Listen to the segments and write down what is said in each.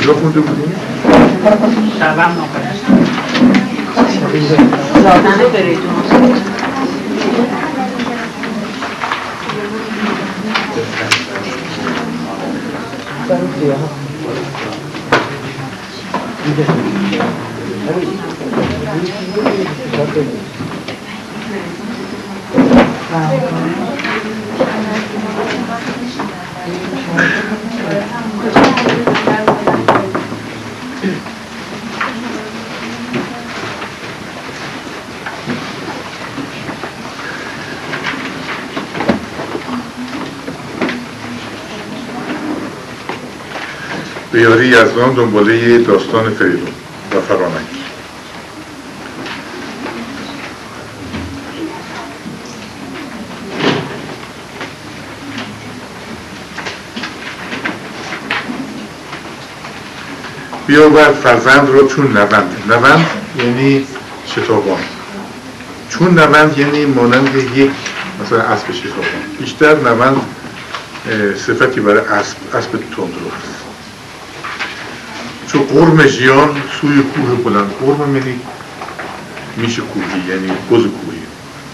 کجا خونده بودیم؟ شبم ناخدش زادن فریدون به یاری یزدان دنباله داستان فریدون و فرانک. بیاورد فرزند را چون نوند یعنی شتابان، چون نوند یعنی مانند یک مثلا اسب شتابان. بیشتر نوند صفتی برای اسب تندرو است. چون قرم ژیان سوی کوه بلند، قرم یعنی میش کوهی یعنی بز کوهی.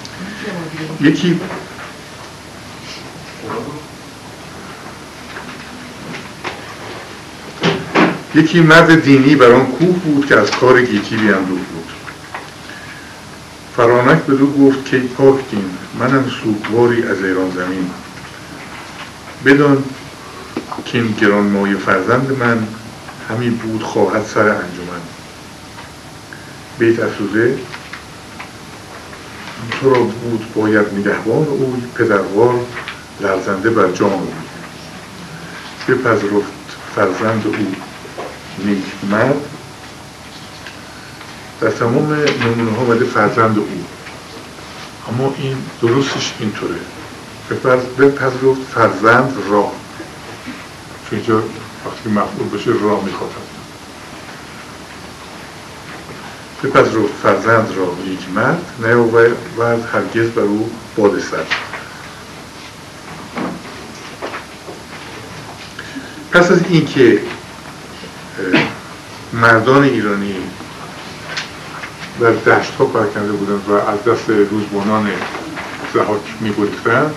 یکی مرد دینی بر آن کوه بود که از کار گیتی بیندوه بود. فرانک بدو گفت که پاک دین، منم سوگواری از ایران زمین. بدان که این گرانمایه فرزند من همی بود خواهد سر انجمن. بیت افزوده: تو را بود باید نگهبان اوی، پدروار لرزنده بر جان اوی. بپذرفت فرزند او نیک مرد. در تمام نمونه ها اومده فرزند او، اما این درستش اینطوره: بپذرفت فرزند را، چون اینجا وقتی مفعول باشه را میخواد. بپذرفت فرزند را نیک مرد، نیاورد هرگز بر او باد سرد. پس از اینکه مردان ایرانی در دشت ها پراکنده بودند و از دست روزبانان ضحاک می‌گریختند،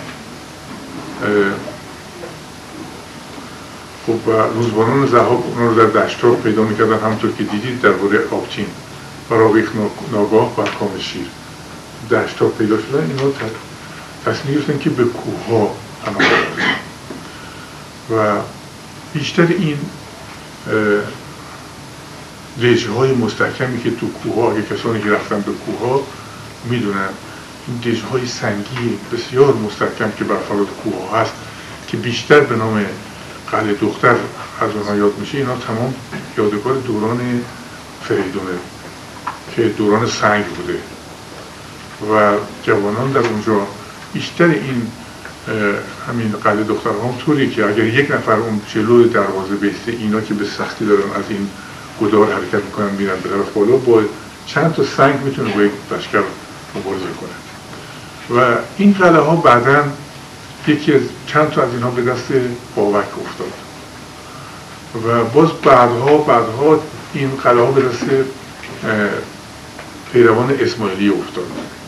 خب روزبانان ضحاک اونا رو در دشت ها پیدا می‌کردن، همونطور که دیدید درباره آبچین و راویخ ناگاه و کام شیر دشت ها پیدا شدن. اینا تصمیم گرفتن که به کوه ها پناه ببرن و بیشتر این دژهای مستحکمی که تو کوه ها، اگه کسانی که رفتن به کوه ها میدونن، این دژهای سنگی بسیار مستحکم که بر فراز کوه ها هست که بیشتر به نام قلعه دختر از اونها یاد میشه، اینا تمام یادگار دوران فریدونه که دوران سنگ بوده و جوانان در اونجا بیشتر این همین قلعه دخترها هم طوری که اگر یک نفر اون جلوی دروازه بیسته، اینا که به سختی دارن از این گودار حرکت میکنن میرن به طرف بالا، با چند تا سنگ میتونه با یک لشکر مبارزه کنه. و این قلعه ها بعداً یکی از چند تا از اینها به دست بابک افتاد و باز بعدها این قلعه ها به دست پیروان اسماعیلی افتاد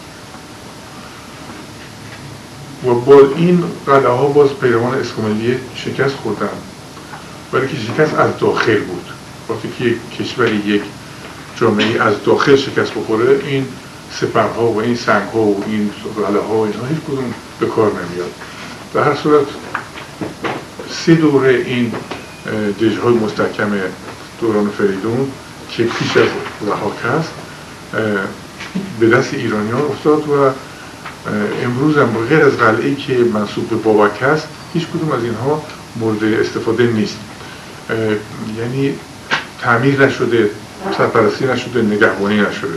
و با این قلعه ها باز پیروان اسماعیلی شکست خوردن، ولی که شکست از داخل بود. وقتی که یک کشوری، یک جامعه از داخل شکست بخوره، این سپرها و این سنگها و این قلعه ها و اینها هیچ کدوم به کار نمیاد. در هر صورت 3 دوره این دژهای مستحکم دوران فریدون که پیش از ضحاک هست به دست ایرانیان افتاد و امروز هم غیر از قلعه‌ای که منسوب به بابک هست هیچ کدوم از اینها مورد استفاده نیست، یعنی تعمیر نشده، سرپرستی نشده، نگهبانی نشده.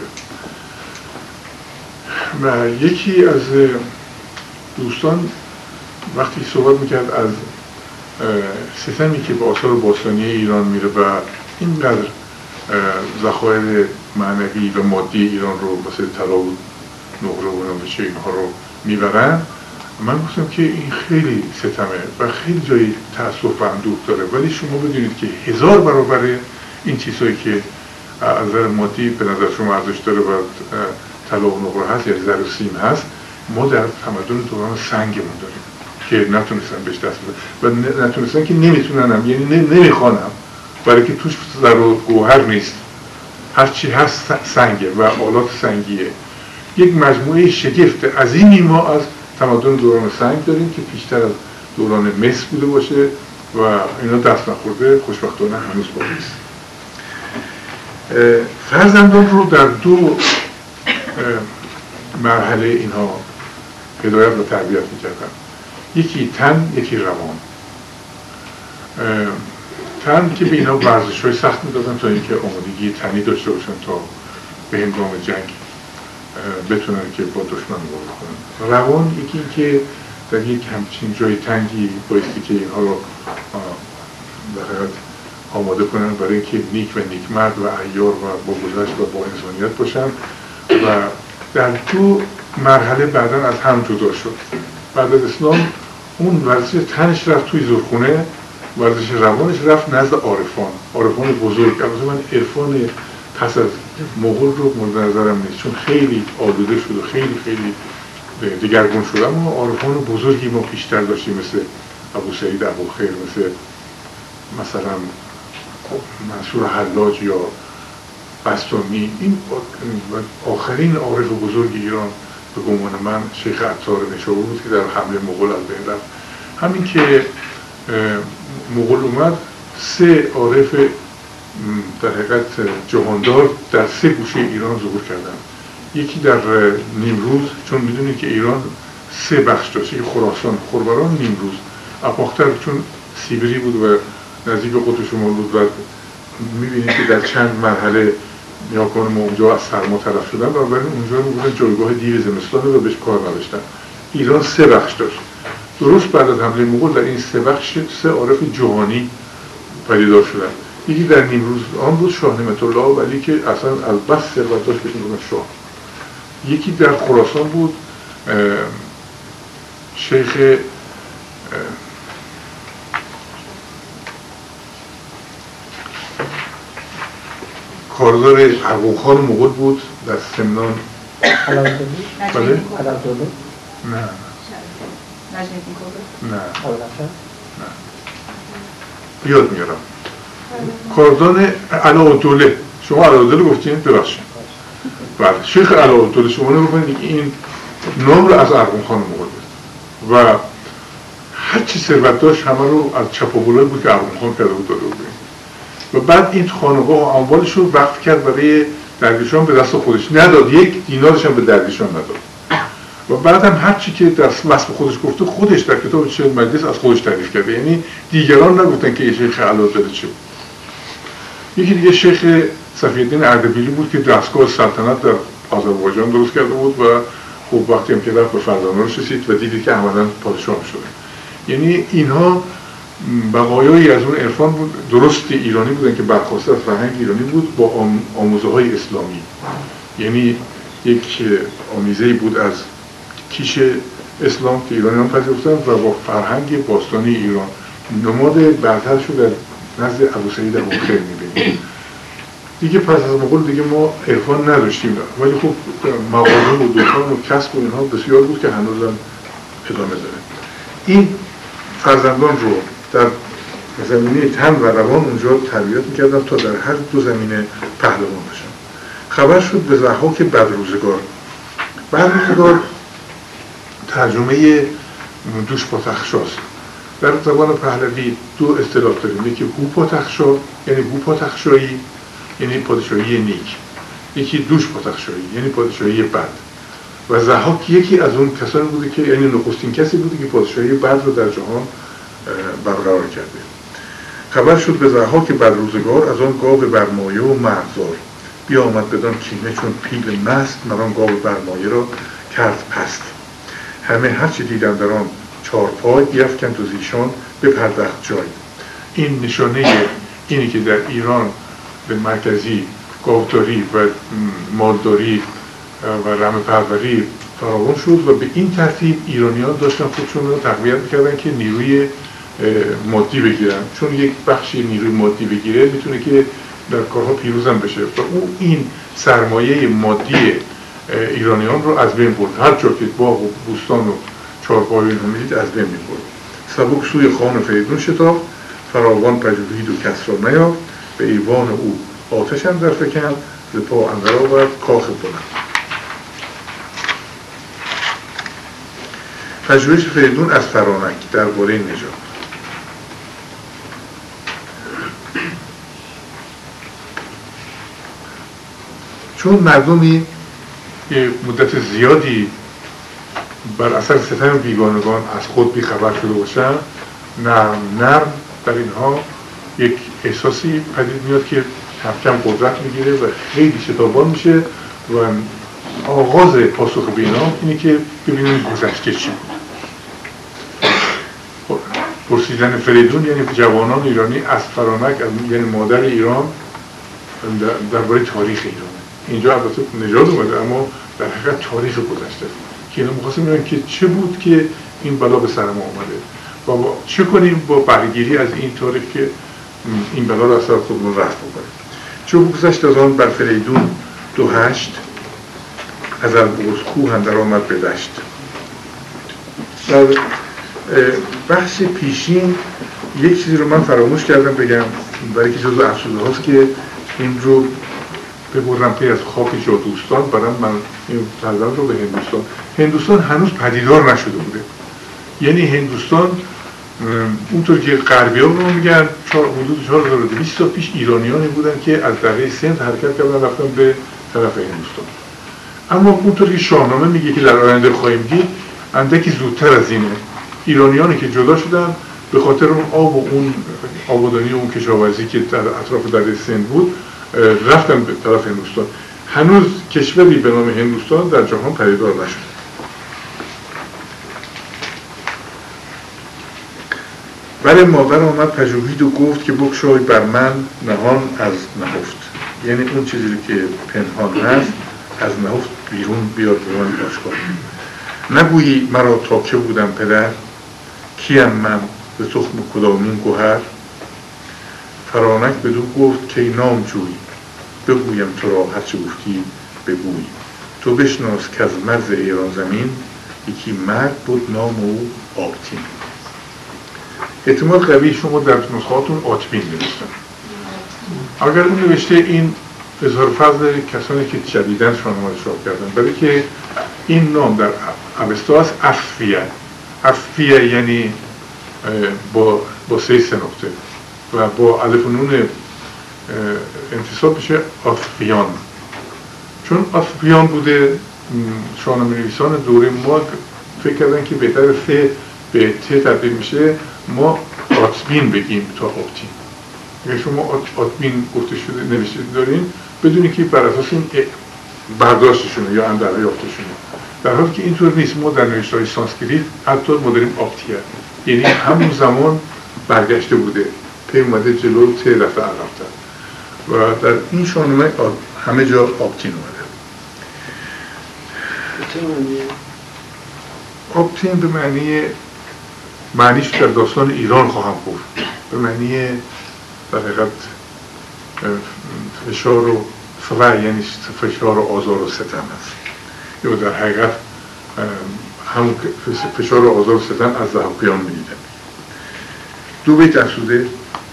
و یکی از دوستان وقتی صحبت میکرد از ستمی که به آثار باستانی ایران میره و اینقدر ذخایر معنوی و مادی ایران رو مثل طلا و نقره و نمشه اینها رو میبرن، من گفتم که این خیلی ستمه و خیلی جای تأسف و اندوه داره، ولی شما بدونید که 1000 برابر این چیزهایی که از نظر مادی به نظر شما ارزش داره و طلا و نقره هست یا زر و سیم هست، ما در تمدن دوران سنگمون داریم که نتونستن بهش دست بدن و نتونستن که نمیتوننم، یعنی نمیخوانم، برای که توش زر و گوهر نیست، هر چی هست سنگه و آلات سنگیه. یک مجموعه شگفت عظیمی ما از تمدن دوران سنگ داریم که پیشتر از دوران مصر بوده باشه و اینا دست نخورده، خوشبختانه هنوز باقی است. فرزندان رو در 2 مرحله اینها هدایت و تربیت می‌کردن، یکی تن، یکی روان. تن که به اینا ورزش‌های سخت می‌دادن تا اینکه آمادگی تنی داشته باشن تا به هنگام جنگ بتونن که با دشمن مقابله کنن. روان یکی که در یک همچین جای تنگی بایستی که اینها رو در حقیقت آماده کنن برای اینکه نیک و نیکمرد و عیار و با گذشت و با انسانیت باشن و در 2 مرحله بعداً از هم جدا شد. بعد از اسلام اون ورزش تنش رفت توی زورخونه، ورزش روانش رفت نزد عارفان بزرگ. البته من عرفان پس از مغول رو مورد نظرم نیست، چون خیلی آلوده شد و خیلی دگرگون شد، اما عارفان بزرگی ما پیشتر داشتیم، مثل ابو سعید ابوخیر، مثلا منصور حلاج یا بستامی. این آخرین عارف بزرگ ایران به گمان من شیخ عطار نشابور بود که در حمله مغول از بین رفت. همین که مغول اومد 3 عارف در حقیقت جهاندار در 3 گوشه ایران ظهور کردن. یکی در نیمروز، چون میدونید که ایران 3 بخش داشت، یکی خراسان، خربران، نیمروز. اپاختر چون سیبری بود و نزدیک قطب شمال بود و میبینید که در چند مرحله نیاکان ما اونجا از سرما طرف شدن و برای اونجا رو بودن جایگاه دیو زمستان و بهش کار نداشتن. ایران 3 بخش داشت. درست بعد از حمله مغول در این 3 بخش 3 عارف جهانی پدیدار شدن. یکی در نیمروز آن بود شاه نعمت الله ولی که اصلا از بس ثروت داشت بهش میگفتن شاه. یکی در خراسان بود شیخ کاردار ارغون خان مغول بود در سمنان. بله؟ نه بیاد میارم. کاردان علاءالدوله. شما علاءالدوله گفتین؟ ببخشید. بله، شیخ علاءالدوله. شما نگفتین که این نام رو از ارغون خان مغول بود و هر چی ثروت داشت همه رو از چپاولای بود که ارغون خان کرده بود داده بود. و بعد این خانقاه و اموالش رو وقف کرد برای درویشان، به دست خودش نداد، 1 دینارش هم به درویشان نداد. و بعد هم هر چی که در وصف خودش گفته خودش در کتاب شیخ مجلس از خودش تعریف کرده، یعنی دیگران نگفتن که شیخ علاءالدوله چه بود. یکی دیگه شیخ صفی‌الدین اردبیلی بود که دستگاه سلطنت در آذربایجان درست کرده بود و خب وقتی هم که رفت به فرزانانش رسید و دیدید که عملاً پادشاه شده. یعنی اینها بقایایی از اون عرفان بود، درست ایرانی بودن که برخواسته از فرهنگ ایرانی بود با آموزه های اسلامی. یعنی یک آمیزه‌ای بود از کیش اسلام که ایرانیان پذیرفتن و با فرهنگ باستانی ایران. نماد برتر شد در نزد ابو سعید ابوخیر می‌بینیم. دیگه پس از مغول دیگه ما عرفان نداشتیم، ولی خب مغازه و دکان و کسب و اینها بسیار بود که هنوزم ادامه داره. این فرزندان رو در زمینه تن و روان اونجا تربیت می‌کردن تا در هر 2 زمینه پهلوان بشن. خبر شد به ضحاک بدروزگار. بدروزگار ترجمه دوش پاتخشاست. در زبان پهلوی 2 اصطلاح داریم، یکی هوپاتخشا یعنی هوپاتخشایی یعنی پادشاهی نیک، یکی دوش پاتخشایی یعنی پادشاهی بد. و ضحاک یکی از اون کسانی بوده که یعنی نخستین کسی بوده که پادشاهی بد رو در جهان برقرار کرده. خبر شد به ضحاک بدروزگار از آن گاو برمایه و مرغزار. بیامد بدان کینه چون پیل مست، مران گاو برمایه را کرد پست. همه هرچی دیدن در آن 4 پای، بیفکند و زیشان بپردخت جای. این نشانه اینی که در ایران به مرکزی گاوداری و مالداری و رمه پروری فراوان شد و به این ترتیب ایرانیان داشتن خودشون رو تقویت میکردن که نیروی مادی بگیرن، چون یک بخشی نیروی مادی بگیره میتونه که در کارها پیروز هم بشه و او این سرمایه مادی ایرانیان رو از بین برد. هر جا که باغ و بوستان و چهارپایه رو میدید از بین میبرد. سبک سوی خان فریدون شتافت، فراوان پژوهید و کس را نیافت، به ایوان او آتش اندر فکند، ز پا اندر آورد کاخ بلند. پژوهش فریدون از فرانک درباره نژاد. چون مردمی یه مدت زیادی بر اثر ستم بیگانگان از خود بیخبر شده باشن، نرم در اینها یک احساسی پدید میاد که کم کم قدرت میگیره و خیلی شتابان میشه و آغاز پاسخ به اینا اینه که ببینیم گذشته چی بود. پرسیدن فریدون یعنی جوانان ایرانی از فرانک، یعنی مادر ایران، درباره تاریخ ایران. اینجا البته نژاد اومده اما در حقیقت تاریخ گذشته که اینا می‌خواستن ببینن که چه بود که این بلا به سر ما اومده و چه کنیم با بهره‌گیری از این تاریخ که این بلا رو از سر خودمون رفع بکنیم. چون بگذشت از آن بر فریدون 28 از البرز کوه اندر آمد به دشت. در بخش پیشین یک چیزی رو من فراموش کردم بگم، برای که جزو افسوده هاست که این رو ببرم پی از خاک جادوستان، برای من این تردم رو به هندوستان هنوز پدیدار نشده بوده. یعنی هندوستان اونطور که غربی ها رو میگن حدود 4200 سال پیش ایرانیانی بودن که از دره سند حرکت کردن رفتن به طرف هندوستان. اما اونطور که شاهنامه میگه که در آینده خواهیم دید اندکی زودتر از اینه. ایرانیانی که جدا شدن به خاطر اون آب و اون آبادانی و اون کشاورزی که در اطراف دره سند بود رفتن به طرف هندوستان. هنوز کشوری به نام هندوستان در جهان پدیدار نشد. ولی مادر آمد پژوهید و گفت که بگشای بر من نهان از نهفت. یعنی اون چیزی که پنهان هست از نهفت بیرون بیاد به من آشکار. نگویی مرا تا که بودم پدر، کیم من به تخم کدامین گوهر. فرانک بدو گفت که نام جوی، بگویم تو را هرچه گفتی بگوی. تو بشناس که از مرز ایران زمین یکی مرد بود نام او آبتین. احتمال قوی شما در نسخاتون آتبین نوشتن. اگر اون نوشته این اظهار فضل کسانی که جدیدن شاهنامه رو چاپ کردن، برای که این نام در اوستا است اصفیه. اصفیه یعنی با 3 نقطه و با الف و نون انتصاب میشه آسفیان. چون آسفیان بوده شاهنامه نویسان دوره ما فکر کردن که بهتر 3 به ت تبدیل میشه، ما آتبین بگیم تا آبتین. اگر شما آتبین گفته شده نوشته دارین بدونید که بر اساس این برداشتشونه یا اندرهای یافتشونه، در حالی که اینطور نیست. ما در نوشته‌های سانسکریت حتی ما داریم آبتیه، یعنی همون زمان برگشته بوده، پی اومده جلو ت رفته عقب‌تر و در این شاهنامه همه جا آبتین اومده. آبتین به معنیش در داستان ایران خواهم گفت، به معنی در حقیقت فشار و یعنی فشار و آزار و ستم است. یا در حقیقت همون فشار و آزار و ستم از ضحاکیان می‌دیدن. 2 بیت افسوده.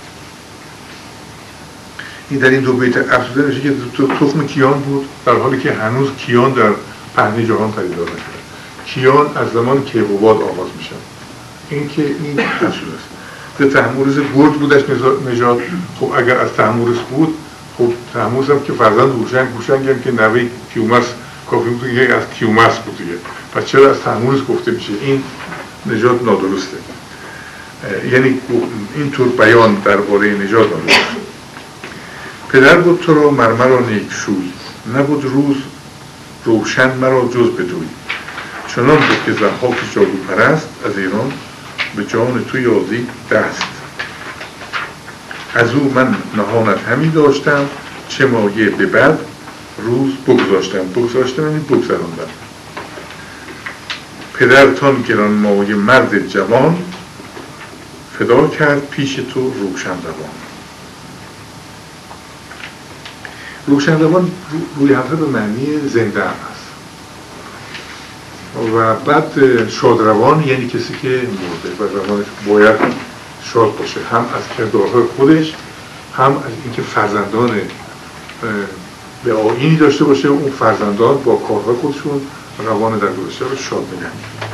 این در این 2 بیت افسوده نشه که تخم کیان بود، در حالی که هنوز کیان در پهنه جهان پدیدار نشده. کیان از زمان کیقوباد آغاز میشه. این که این افسوده است. به تحمورز گرد بودش نژاد. خب اگر از تحمورز بود، خب تحمورز هم که فرزند هوشنگ هم که نوه کیومرث کافی بود که از کیومرث بود دیگه. پس چرا از تحمورز گفته میشه؟ این نژاد نادرسته. یعنی اینطور بیان درباره نژاد نادرسته. پدر بود تو را مرا نیک شوی، نبود روز روشن مرا جز بدوی. چنان بود که ضحاک جادو پرست از ایران به جان تو یازی دست. از او من نهانت همی داشتم، چه مایه به بد روز بگذاشتم. بگذاشتم یعنی بگذراندم. پدرتان گرانمایه مرد جوان، فدا کرد پیش تو روشن روان. روشن روان روی حرفه به معنی زنده هم هست و بعد شادروان یعنی کسی که مرده و روانش باید شاد باشه، هم از کردارهای خودش، هم از اینکه فرزندان به آیینی داشته باشه، اون فرزندان با کارهای خودشون روان در گذشته رو شاد نگه می‌دارن.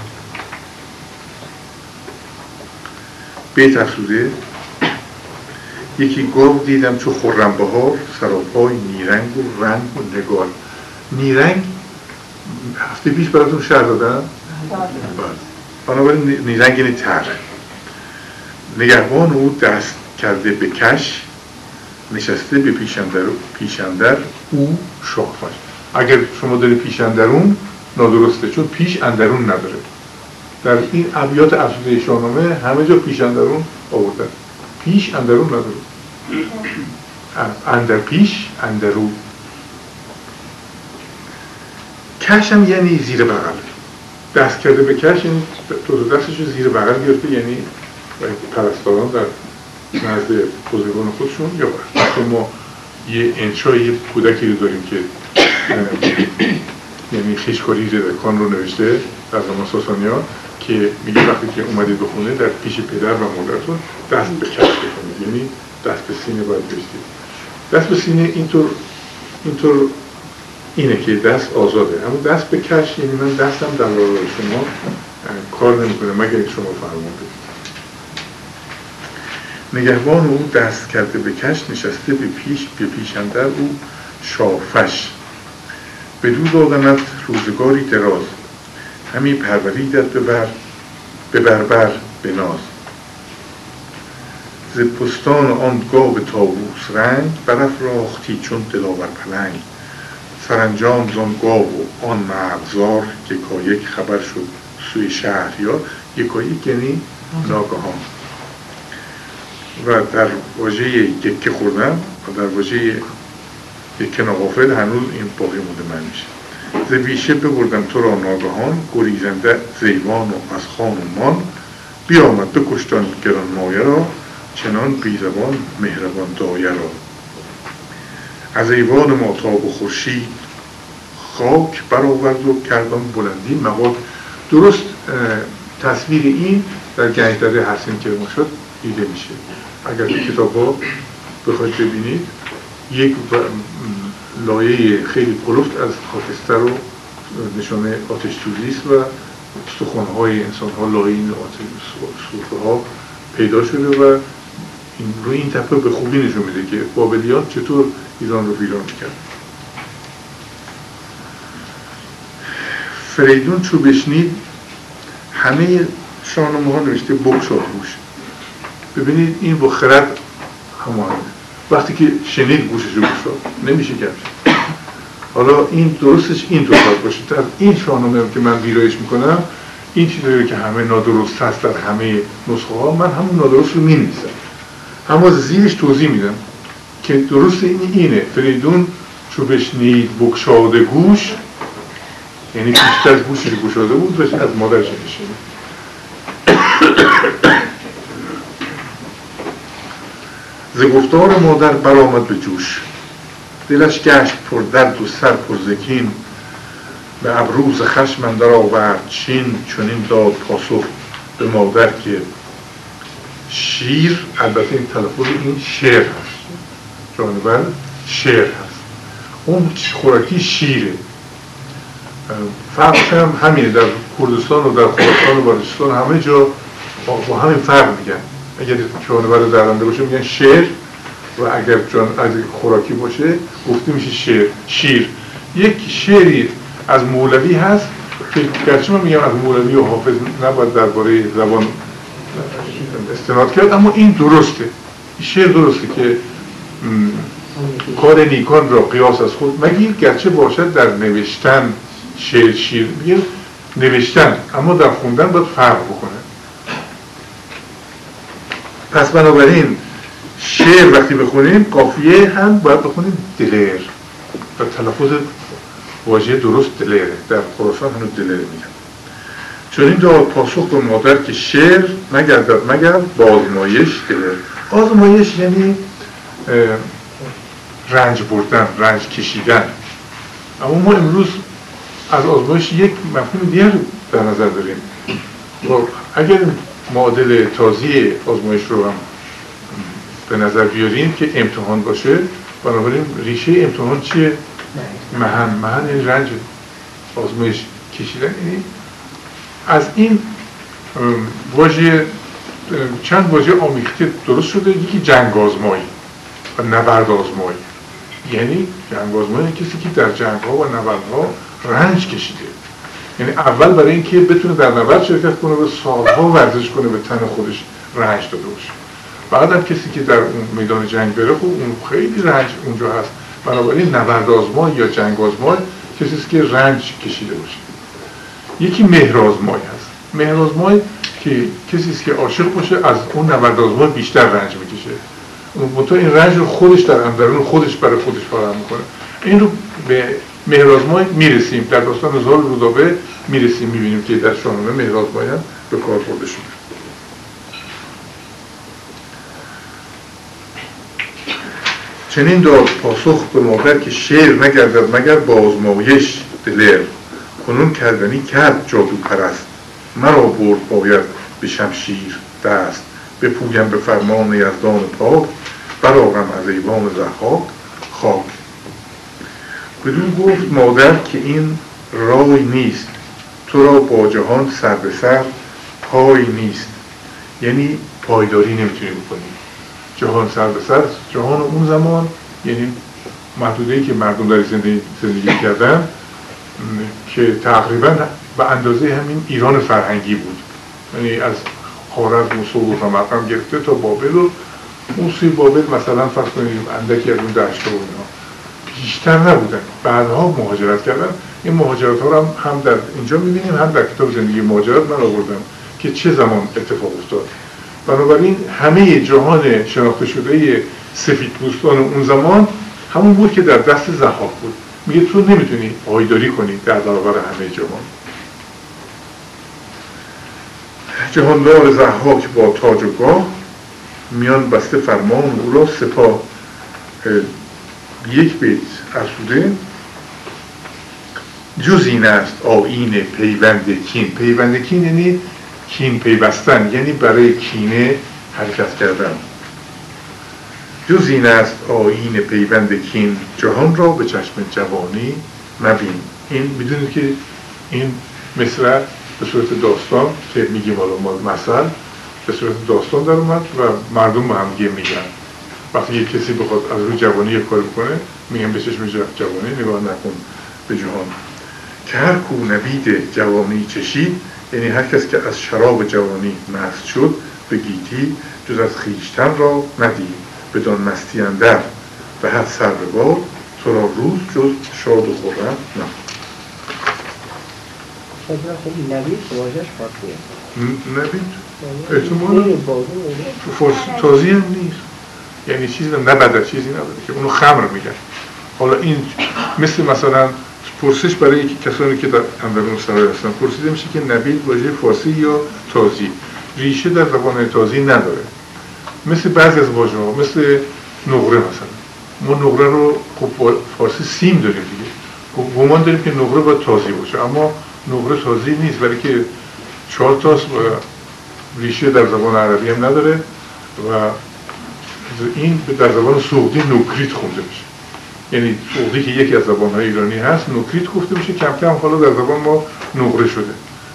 بیت افزوده: یکی گاو دیدم چو خرم بهار، سراپای نیرنگ و رنگ و نگار. نیرنگ هفته پیش براتون شرح دادم؟ بنابراین نیرنگ یعنی تر. نگهبان او دست کرده به کش، نشسته به پیشندر او شاخش. اگر شما داری پیشندرون نادرسته، چون پیش اندرون نداره. در این ابیات افزوده شاهنامه همه جا پیشندرون آوردن، پیش اندرون نداره. اندر پیش اندرون. کش هم یعنی زیر بغل. دست کرده به کش یعنی دو دستش زیر بغل گرفته، یعنی پرستاران در نزد بزرگان خودشون. یا وقتی ما یه انشای یه کودکی رو داریم که یعنی خیشکاری زدکان رو نوشته در زمان ساسانیان که میگه وقتی که اومدید بخونه در پیش پدر و مادرتون دست به کش بکنید، یعنی دست به سینه باید بشتید. دست به سینه اینطور اینه که دست آزاده، اما دست به کش یعنی من دستم در راه شما کار نمیکنه مگر شما فرمان بدید. نگهبان او دست کرده به کش، نشسته به پیشندر او شافش. بدو دادمت روزگاری دراز، همی پروریدت به بربر به ناز. ز پستان آن گاو طاووس رنگ، برافراختی چون دلاور پلنگ. سرانجام زان گاو و آن مرغزار، یکایک خبر شد سوی شهریار. یکایک یعنی ناگهان. و در واژه یکه خوردن و در واژه یکه ناغافل هنوز این باقی مونده معنیشه. ز بیشه ببردم تو را ناگهان، گریزنده زیوان و از خان و مان. بیامد بکشتان گرانمایه را، چنان بیزبان مهربان دایه را. از ایوان ماتاب و خورشید، خاک برآورد و کردان بلندی مغاک. درست تصویر این در گنجدره حسین کرمانشاه دیده میشه. اگر تو کتاب ها بخواید ببینید، یک لایه خیلی پلفت از خاکستر و نشانه آتش سوزی است و استخوان‌های انسان‌ها لایه این سوخته‌ها پیدا شده و روی این تپه به خوبی نشون میده که بابلیان چطور ایران رو ویران می‌کرد. فریدون چو بشنید، همه شاهنامه‌ها نوشته بگشاد گوش. ببینید این با خرد هماهنگه. وقتی که شنید گوشش رو گشاد نمیشه کرد. حالا این درستش این طور باشه. در این شاهنامه که من ویرایش میکنم، این چیزایی که همه نادرست هست در همه نسخه ها، من همون نادرست رو می‌نویسم، اما زیرش توضیح میدم که درست اینه. فریدون چو بشنید بگشاده گوش، یعنی بیشتر از گوشش گشاده بود و از مادرش نشنید. ز گفتار مادر برآمد به جوش، دلش گشت پر درد و سر پر ز کین. به ابرو ز خشم اندر آورد چین، چنین داد پاسخ به مادر که شیر. البته این تلفظ این شعر هست، جانور شعر هست، اون خوراکی شیره. فرقش هم همینه، در کردستان و در خراسان و بلوچستان همه جا با همین فرق میگن. اگر جانور درنده باشه میگن شعر و اگر خوراکی باشه گفته میشه شیر. یک شعری از مولوی هست که گرچه من میگم از مولوی و حافظ نباید درباره زبان استناد کرد، اما این درسته، شعر درسته که کار نیکان را قیاس از خود مگیر، گرچه باشد در نوشتن شیر میگه نوشتن، اما در خوندن باید فرق بکنه. پس بنابراین شعر وقتی بخونیم قافیه هم باید بخونیم دلیر و تلفظ واژه درست دلیره. در خراسان هنوز دلیره میگن. چنین داد پاسخ به مادر که شعر نگردد مگر با آزمایش دلر. آزمایش یعنی رنج بردن، رنج کشیدن. اما ما امروز از آزمایش یک مفهوم دیگر در نظر داریم. اگر معادل تازی آزمایش رو هم به نظر بیاریم که امتحان باشه، بنابراین ریشه امتحان چیه؟ محن این رنج آزمایش کشیدن. یعنی از این واژه چند واژه آمیخته درست شده. یکی جنگ آزمایی و نبرد آزمایی، یعنی جنگ آزمایی کسی که در جنگ ها و نبردها رنج کشیده، یعنی اول برای اینکه بتونه در نبرد شرکت کنه و سالها ورزش کنه به تن خودش رنج داده باشه. بعدم کسی که در اون میدان جنگ بره، خب اون خیلی رنج اونجا هست. بنابراین نبرد آزمای یا جنگ آزمای کسی است که رنج کشیده باشه. یکی مهر آزمای هست. مهر آزمای که کسی است که عاشق باشه، از اون نبرد آزمای بیشتر رنج میکشه. منتها این رنج رو خودش در اندرون خودش برای خودش فراهم میکنه. این رو به مهر آزمای میرسیم. در داستان زال رودابه میرسیم، میبینیم که در شاهنامه مهر آزمای هم به کار برده شده. چنین داد پاسخ به مادر که شعر نگردد مگر با آزمایش دلر. کنون کردنی کرد جادو پرست، مرا برد باید به شمشیر دست. بپویم به فرمان یزدان پاک، برآرم از ایوان ضحاک خاک. بدون گفت مادر که این رای نیست، تو را با جهان سر به سر پای نیست. یعنی پایداری نمیتونی بکنی. جهان سر به سر، جهان اون زمان یعنی محدوده‌ای که مردم در زندگی کردن که تقریبا به اندازه همین ایران فرهنگی بود، یعنی از خوارزم و سوق و سمرقند گرفته تا بابل و اون سوی بابل مثلا فرض کنید اندکی از اون دشت‌ها و اینا بیشتر نبودن. بعدها مهاجرت کردن. این مهاجرت ها رو هم در اینجا می‌بینیم، هم در کتاب زندگی مهاجرت من آوردم که چه زمان اتفاق افتاد. بنابراین همه جهان شناخته شده سفیدپوستان اون زمان همون بود که در دست ضحاک بود. میگه تو نمیتونی پایداری کنی در برابر همه جهان. جهاندار ضحاک با تاج و گاه، میان بسته فرمان او را سپاه. یک بیت افسوده جز این است آیین پیوند کین. پیوند کین یعنی کین پیوستن، یعنی برای کینه حرکت کردن. جز این است آیین پیوند کین، جهان را به چشم جوانی مبین. این میدونید که این مصرع به صورت داستان که میگیم حالا مثل به صورت داستان در اومد و مردم با هم میگن. وقتی یک کسی بخواد از روی جوانی یک کار بکنه میگن به چشم جوانی نگاه نکن به جهان. که هر کو نبید جوانی چشید، یعنی هر کس که از شراب جوانی مست شد، به گیتی جز از خویشتن را ندید. بدان مستی اندر به هر سر به باد، تو را روز جز شاد و خرم نه. خیلی نبید واژه‌اش فارسیه. نبید احتمالاً تو فارسی تازی هم نیست، یعنی چیزی نبده، چیزی نبده که اونو خمر میگن. حالا این مثلا پرسش برای کسانی که در اندرون سرای هستن پرسیده میشه که نبید واژه فارسی یا تازی ریشه در زبان تازی نداره. مثل بعضی از واژه‌ها، مثل نقره مثلا، ما نقره رو خب فارسی سیم داریم دیگه، گمان داریم که نقره باید تازی باشه، اما نقره تازی نیست، ولی که 4 تاست و ریشه در زبان عربی هم نداره و این در زبان سعودی نوکریت خونده میشه. یعنی سعودی که یکی از زبان‌های ایرانی هست نوکریت گفته میشه، کم کم حالا در زبان ما نقره شده.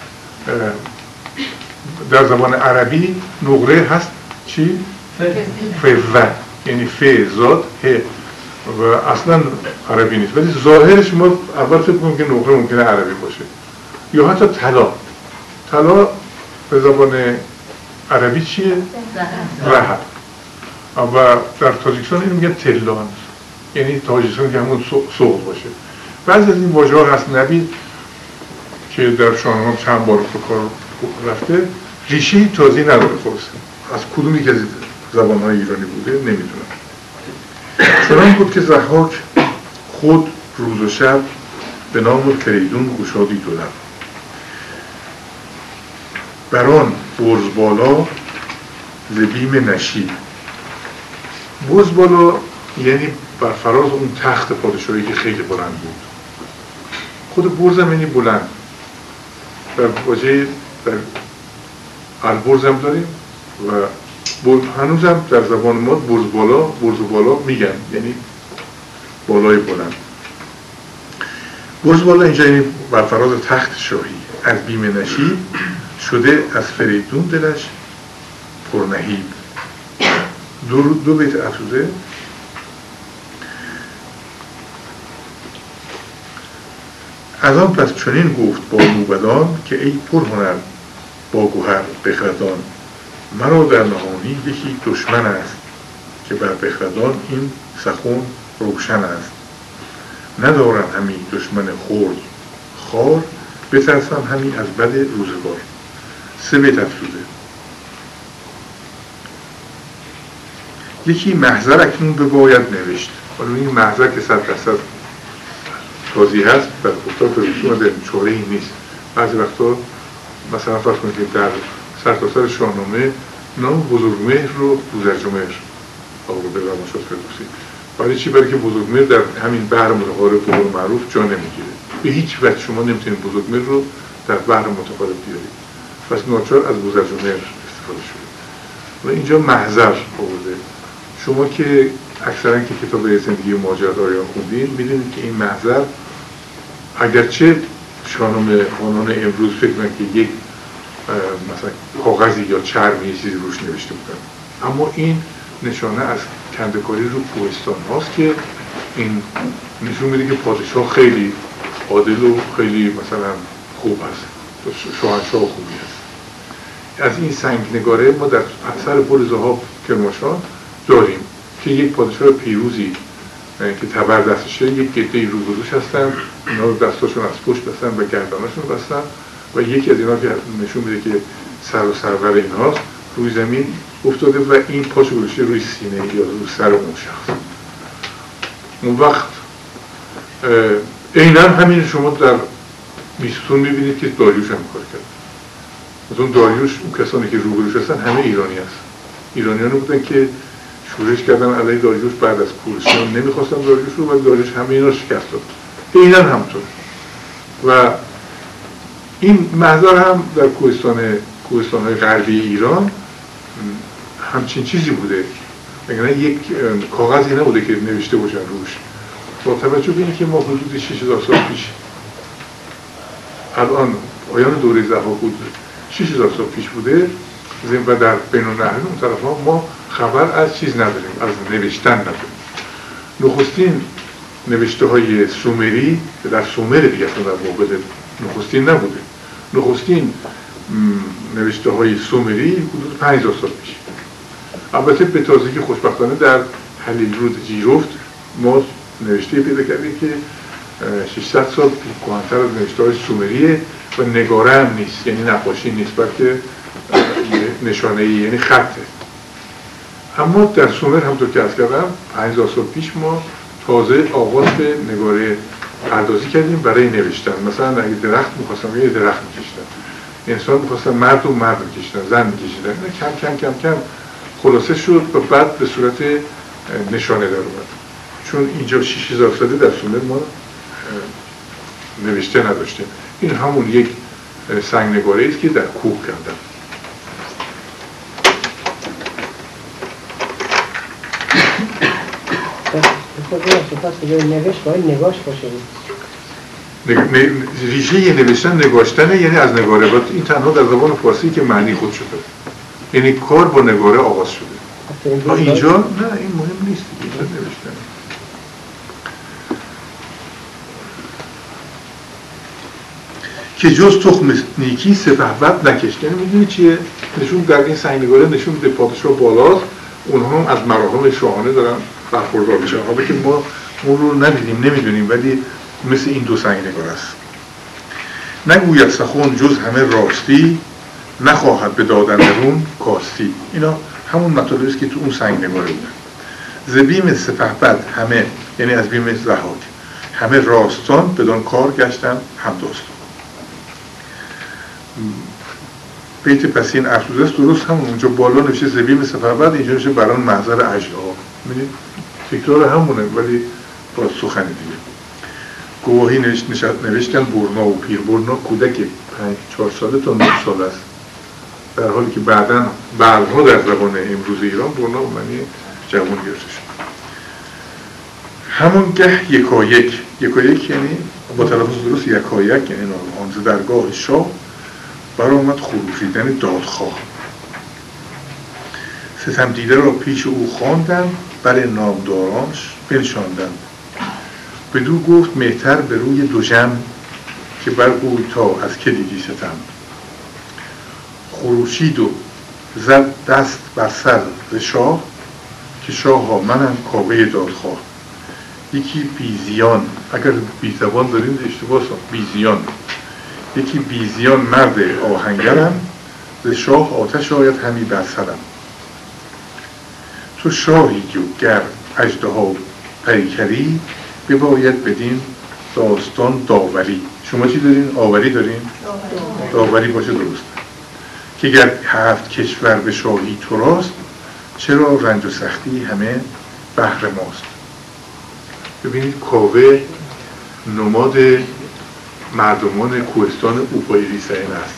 در زبان عربی نقره هست چی؟ فوه، یعنی ف زاد ه و اصلا عربی نیست، ولی ظاهرش ما اول فکر کنیم که نقره ممکنه عربی باشه. یا حتی طلا. طلا به زبان عربی چیه؟ رهب. و در تاجیکستان اینو میگن تلان، یعنی تاجیکستان که همون سوق باشه. بعضی از این واژه‌ها هست نبید که در شاهنامه چند بار به کار رفته، ریشه تازی نداره خالص. از کدومی که از زبان‌های ایرانی بوده نمیدونم. چنان بود که ضحاک خود روز و شب به نام فریدون گشادی دو لب. بران برز بالا ز بیم نشیب. برز بالا یعنی بر فراز اون تخت پادشاهی که خیلی بلند بود. خود برز هم یعنی بلند. در واژه در البرز هم داریم و هنوزم در زبان ما برز بالا میگن، یعنی بالای بلند. برز بالا اینجا یعنی بر فراز تخت شاهی. از بیم نشیب شده از فریدون دلش پرنهیب. دو بیت افزوده. از آن پس چنین گفت با موبدان که ای پرهنر با گوهر بخردان. مرا در نهانی یکی دشمن است که بر بخردان این سخن روشن است. ندارم همی دشمن خرد خار بترسم همی از بد روزگار. سه بیت افزوده. یکی محضر اکنون بباید نوشت. حالا این محضر که 100% تازی هست در گفتار فرسون در چاره‌ای نیست. بعضی وقتا مثلا فرض کنید که در سرتاسر شاهنامه نام بزرگمهر رو بوزرجمهر آورده رامشاد فردوسی. برای چی؟ برای که بزرگمهر در همین بحر متقارب قول معروف جا نمیگیره. به هیچ وجه شما نمیتونید بزرگمهر رو در بحر متقارب بیارید. پس ناچار از بوزرجمهر استفاده شده و اینجا محضر آورده. شما که اکثرا که کتاب زندگی و ماجرات آریان خوندین میدونید که این محضر اگرچه شاهنامه خوانان امروز فکر می‌کنن که یک مثلا کاغذی یا چرمی چیزی روش نوشته بودن، اما این نشانه از کنده‌کاری رو کوهستان هاست که این نشون میده که پادشاه خیلی عادل و خیلی مثلا خوب است، شاهنشاه خوبی است. از این سنگ نگاره ما در اثر بر ذهاب کرمانشاه داریم که یک پادشاه پیروزی که تبر دستشه یک گده‌ای روبروش هستن، اینا رو دستاشون از پشت بستن و گردناشون بستن و یکی از اینا که نشون میده که سر و سرور اینهاست روی زمین افتاده و این پاشو گذاشته روی سینه یا روی سر اون شخص. اون وقت عیناً همین شما در بیستون میبینید که داریوش هم کار کرد. از اون داریوش اون کسانی که روبروش هستن همه ایرانی هست. ایرانیانی بودن که شورش کردن علیه داریوش بعد از کورسیان، نمیخواستن داریوش رو و داریوش همه اینا رو شکست داد. عیناً همطور. و این محضر هم در کوهستان‌های غربی ایران همچین چیزی بوده. یعنی یک کاغذی نبوده که نوشته باشن روش. با توجه به اینکه ما حدود 6000 سال پیش الان پایان دوره ضحاک بود 6000 سال پیش بوده و در بین النهرین اون طرف ها ما خبر از چیز نداریم، از نوشتن نداریم. نخستین نوشته های سومری که در سومر دیگه اصلا در موقع نخستین نبوده. نخستین نوشته های سومری حدود 5000 سال پیش. البته به تازگی خوشبختانه در هلیلرود جیرفت ما نوشته پیدا کردیم که 600 سال کهن‌تر از نوشته های سومریه و نگاره هم نیست، یعنی نقاشی نیست بلکه نشانه‌ای، یعنی خطه. اما در سومر همونطور که عرض کردم 5000 سال پیش ما تازه آغاز به نگاره پردازی کردیم برای نوشتن. مثلا اگه درخت می‌خواستم یه درخت می‌کشیدن، انسان می‌خواستن مرد می‌کشیدن، زن می‌کشیدن، کم خلاصه شد و بعد به صورت نشانه در اومد. چون اینجا 6000 ساله در سومر ما نوشته نداشتیم. این همون یک سنگ نگاره است که در کوه کردن. پس نوشت باید نگاش باشه. ریشه نوشتن نگاشتنه، یعنی از نگاره. این تنها در زبان فارسی که معنی خود شده، یعنی کار با نگاره آغاز شده. اینجا نه، این مهم نیست، اینجا نوشتن. که جز تخم نیکی سپهبد نکشت. یعنی میدونی چیه؟ نشون در این سنگنگاره نشون به پادشاه بالاست، اونها هم از مراحل شاهانه دارن برخوردار میشن. حالا که ما اون رو ندیدیم نمیدونیم، ولی مثل این دو سنگنگاره است. نگوید سخن جز همه راستی، نخواهد به دادن درون کاستی. اینا همون مطالبی است که تو اون سنگنگاره بودن. ز بیم سپهبد همه، یعنی از بیم ضحاک، همه راستان بدان کار گشتن همداستان. بیت پس این افسوده است درست همون اونجا بالا نوشته زبیم سفربد، اینجا نوشته بران محضر اژدها. می‌بینید تکرار همونه ولی با سخن دیگه. گواهی نوشتن برنا و پیر. برنا کودک 4 ساله تا 9 ساله است، در حالی که بعداً برها در زبان امروز ایران برنا به معنی جوان گرفته شد. همانگه یکایک یعنی با تلفظ درست یکایک یعنی ناگهان ز درگاه شاه برآمد خروشیدن دادخواه. ستم دیده را پیش او خواندند، بر نامدارانش بنشاندند. بدو گفت مهتر به روی دوژم، که برگوی تا از که دیدی ستم. خروشید و زد دست بر سر ز شاه، که شاه ها منم کاوه دادخواه. یکی بیزیان، اگر بیزبان دارین اشتباه بیزیان، یکی بیزیان مرد آهنگرم، ز شاه آتش آید همی بر سرم. تو شاهی و گر اژدها پیکری، بباید بدین داستان داوری. شما چی دارین؟ آوری دارین؟ داوری باشه درست. که گر 7 کشور به شاهی تو راست، چرا رنج و سختی همه بهر ماست. ببینید کاوه نماد مردمان کوهستان اوپایی سعین است.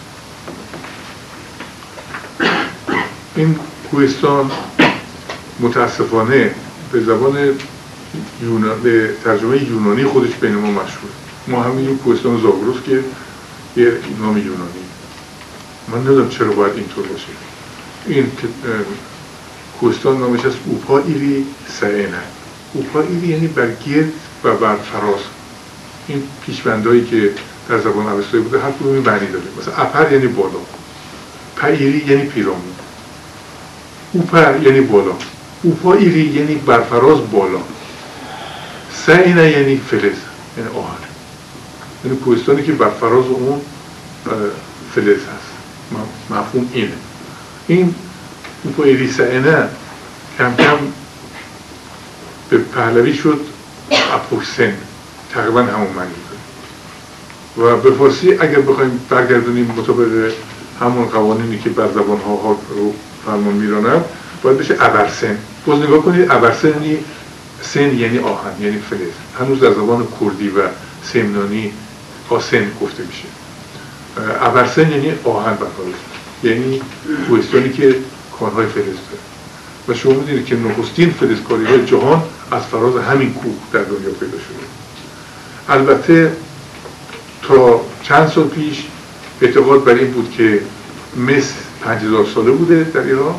این کوهستان متاسفانه به زبان به ترجمه یونانی خودش بین ما مشهور. ما همین کوهستان زاگرس که یه نام یونانی، من نمیدونم چرا باید اینطور باشه. این کوهستان نامش از اوپایی سعین است. اوپایی یعنی برگرد و بر فراز. این پیشبندایی که در زبان اوستایی بوده هر کدوم این معنی داره. مثلا اپر یعنی بالا، پایری یعنی پیرامون، اوپر یعنی بالا، اوپایی یعنی برفراز بالا، سعینه یعنی فلز یعنی آهن، یعنی کوهستانی که برفراز اون فلز هست. مفهوم اینه. این اوپایی سعینه کم کم به پهلوی شد اپوکسن، تقریبا همون معنی داره. و به فارسی اگر بخوایم برگردونیم مطابق همون قوانینی که بر زبانها رو فرمان میراند باید بشه ابرسن. باز نگاه کنید ابرسن یعنی سن یعنی آهن یعنی فلز. هنوز در زبان کردی و سمنانی آسن گفته میشه. ابرسن یعنی آهن برفراز، یعنی کوهستانی که کانهای فلز داره. و شما می‌دونید که نخستین فلزکاری‌های جهان از فراز همین کوه در دنیا پیدا شده. البته تا چند سال پیش اعتقاد بر این بود که مس 5000 ساله بوده در ایران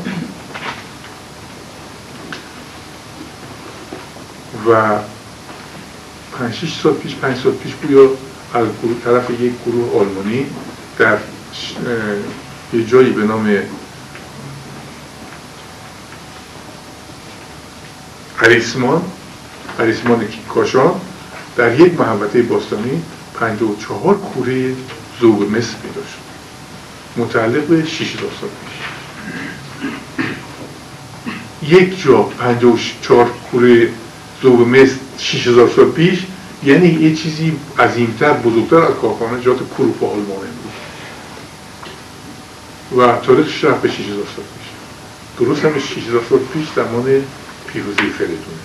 و 5-6 سال پیش 5 سال پیش گویا از طرف یک گروه آلمانی در یه جایی به نام اریسمان کاشان در یک محوطه باستانی 54 کوره ذوب مس پیدا شد، متعلق به 6000 سال پیش. یک جا 54 کوره ذوب مس 6000 سال پیش یعنی یه چیزی عظیمتر بزرگتر از کارخانجات کروپ آلمان بود و تاریخش رفت به 6000 سال پیش. درست هم 6000 سال پیش زمان پیروزی فریدونه.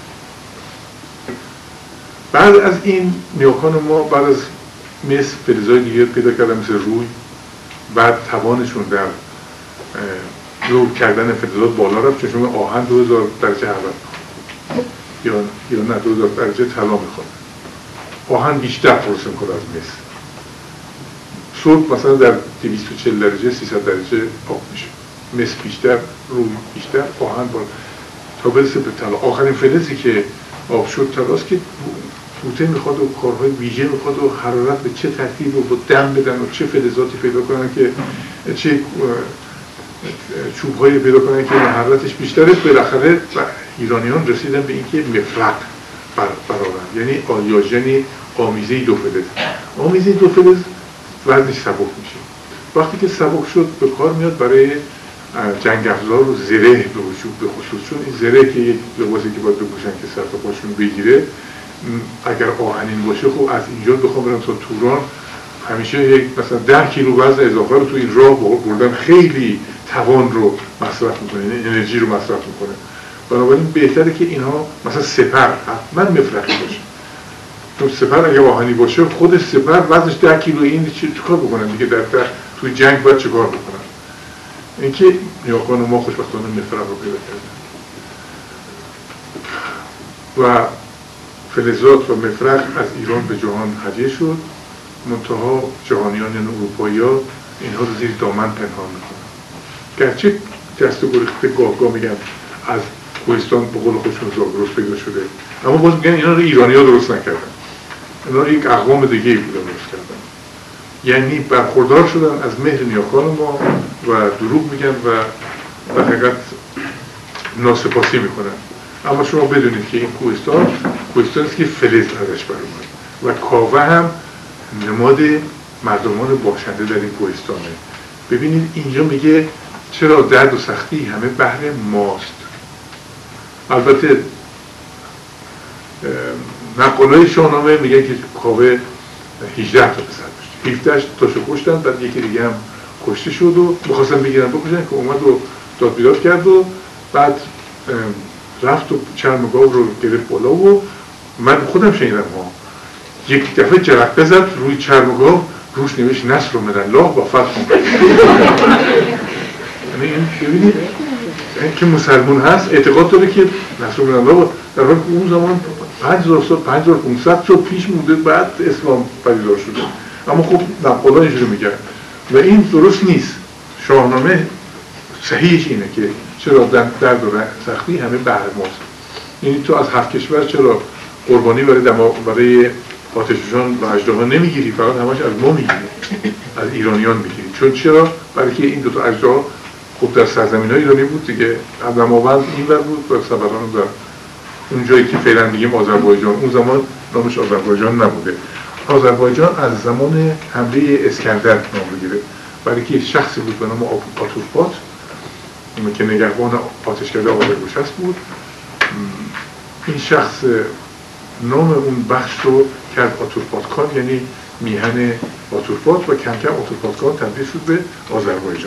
بعد از این نیاکان ما بعد از مس فلزای دیگه پیدا کردن مثل روی، بعد توانشون در ذوب کردن فلزات بالا رفت، چون شما آهن 2000 درجه حرارت یا نه 2000 درجه طلا میخواد. آهن بیشتر پروسه میکنه از مس. صلب مثلا در 240 درجه 300 درجه آب میشه. مس بیشتر، روی بیشتر، آهن بالا تا برسه به طلا. آخرین فلزی که آب شد طلاست که بوته میخواد و کارهای ویژه میخواد و حرارت به چه ترتیب و با دم بدن و چه فلزاتی پیدا کنن که چه چوبهایی پیدا کنن که حرارتش بیشتره. بالاخره ایرانیان رسیدن به اینکه مفرق برآورن، یعنی آلیاژنی آمیزه دو فلز. آمیزه دو فلز وزنش سبک میشه. وقتی که سبک شد به کار میاد برای جنگ افزار و زره به وجود به خصوص، چون این زره که یک لباسی که باید بپوشن که سر تا پاشون بگیره اگر آهنین باشه، خب از اینجا بخوام برم تا توران همیشه یک مثلا 10 کیلو وزن اضافه رو تو این راه بردن خیلی توان رو مصرف میکنه، انرژی رو مصرف میکنه. بنابراین بهتره که اینها مثلا سپر حتما مفرقی باشه، چون سپر اگه آهنی باشه خود سپر وزنش 10 کیلو، این چیکار بکنن دیگه؟ در توی جنگ باید چیکار بکنن؟ اینکه نیاکان ما خوشبختانه مفرق رو پیدا کردن و فلزات و مفرق از ایران به جهان هدیه شد. منتها جهانیان اروپایی‌ها اینها رو زیر دامن پنهان میکنن، گرچه دست و گریخته گاه میگن از کوهستان به قول خودشون زاگرس پیدا شده، اما باز میگن اینا رو ایرانی‌ها درست نکردن، اینا یک اقوام دیگه بودن درست کردن. یعنی برخوردار شدن از مهر نیاکان ما و دروغ میگن و در حقیقت ناسپاسی میکنن. اما شما بدونید که این کوهستان است که فلز ازش برآمد و کاوه هم نماد مردمان باشنده در این کوهستانه. ببینید اینجا میگه چرا درد و سختی همه بهر ماست. البته نقلای شاهنامه میگن که کاوه 18 تا پسر داشت، 17 تاشو کشتن، بعد یکی دیگه هم کشته شد و می‌خواستن بگیرن بکشن که اومد و داد بیداد کرد و بعد رفت و چرم گاو رو گرفت بالا و من خودم شنیدم ها یک دفعه جرقه زد روی چرم گاو، روش نوشت نصر من الله و فتح. یعنی این ببینید که مسلمون هست اعتقاد داره که نصر من الله، در حالی که اون زمان 5000 سال 5500 سال پیش مونده بعد اسلام پدیدار شده. اما خب نقلا اینجوری میگن و این درست نیست. شاهنامه صحیحش اینه که چرا درد و سختی همه بهر ماست. یعنی تو از 7 کشور چرا قربانی برای آتشفشان و اژدها نمیگیری، فقط همش از ما میگیری، از ایرانیان میگیری. چون چرا؟ برای که این دو تا اژدها خب در سرزمین‌های ایرانی بود دیگه. دماوند اینور بود و سبران در اون جایی که فعلا میگیم آذربایجان، اون زمان نامش آذربایجان نبوده. آذربایجان از زمان حمله اسکندر نام بگیره، برای که شخصی بود به نام آتورپات که نگهبان آتشکده آذرگوشس بود. این شخص نام اون بخش رو کرد آتورپاتکان، یعنی میهن آتورپات، و کم کم آتورپاتکان تبدیل شد به آذربایجان.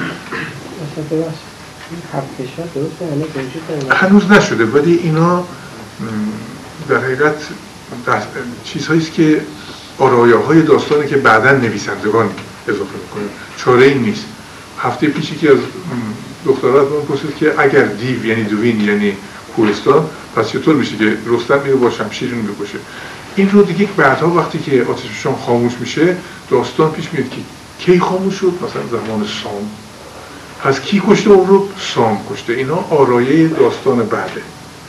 هنوز نشده، ولی اینا در حقیقت چیزهایی است که آرایه‌های داستانی که بعداً نویسندگان اضافه میکنن. چاره این نیست. هفته پیشی که از دخترات من پرسید که اگر دیو یعنی دوین یعنی کوهستان، پس چطور میشه که رستم میره با شمشیر رو بکشه؟ این رو دیگه بعدها وقتی که آتشفشان خاموش میشه داستان پیش میاد که کی خاموش شد؟ مثلا زمان سام. پس کی کشته اون رو؟ سام کشته. اینا آرایه داستان بعده.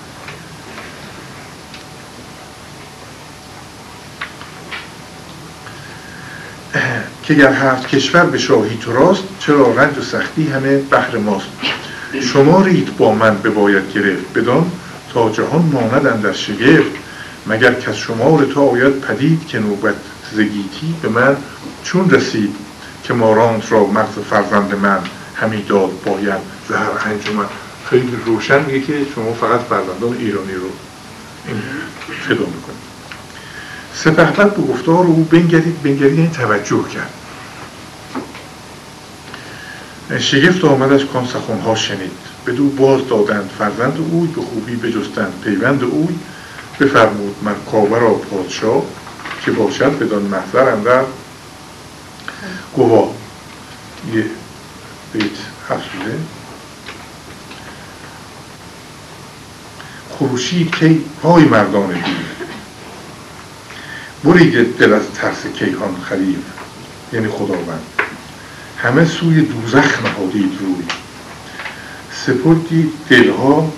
که گر 7 کشور به شاهی تو راست، چرا رنج و سختی همه بهر ماست. شما رید با من بباید گرفت، بدان تا جهان ماند اندر شگفت. مگر کز شمار تا آید پدید، که نوبت زگیتی به من چون رسید. که مارانت را مغز فرزند من، همی داد باید زهر انجمن. خیلی روشن میگه که شما فقط فرزندان ایرانی رو این فدا میکنید. سپهبد به گفتار او بنگرید این توجه کرد. شگفت آمدش کان سخنها شنید، بدو باز دادند فرزند اوی، به خوبی بجستند پیوند اوی. بفرمود مر کاوه را پادشاه، که باشد بدان محضر اندر گواه. یه بیت افزوده. خروشید کی پای مردان دیو، برید دل از ترس کیهان خریو. یعنی خداوند همه سوی دوزخ نهادید روی، سپردید دلها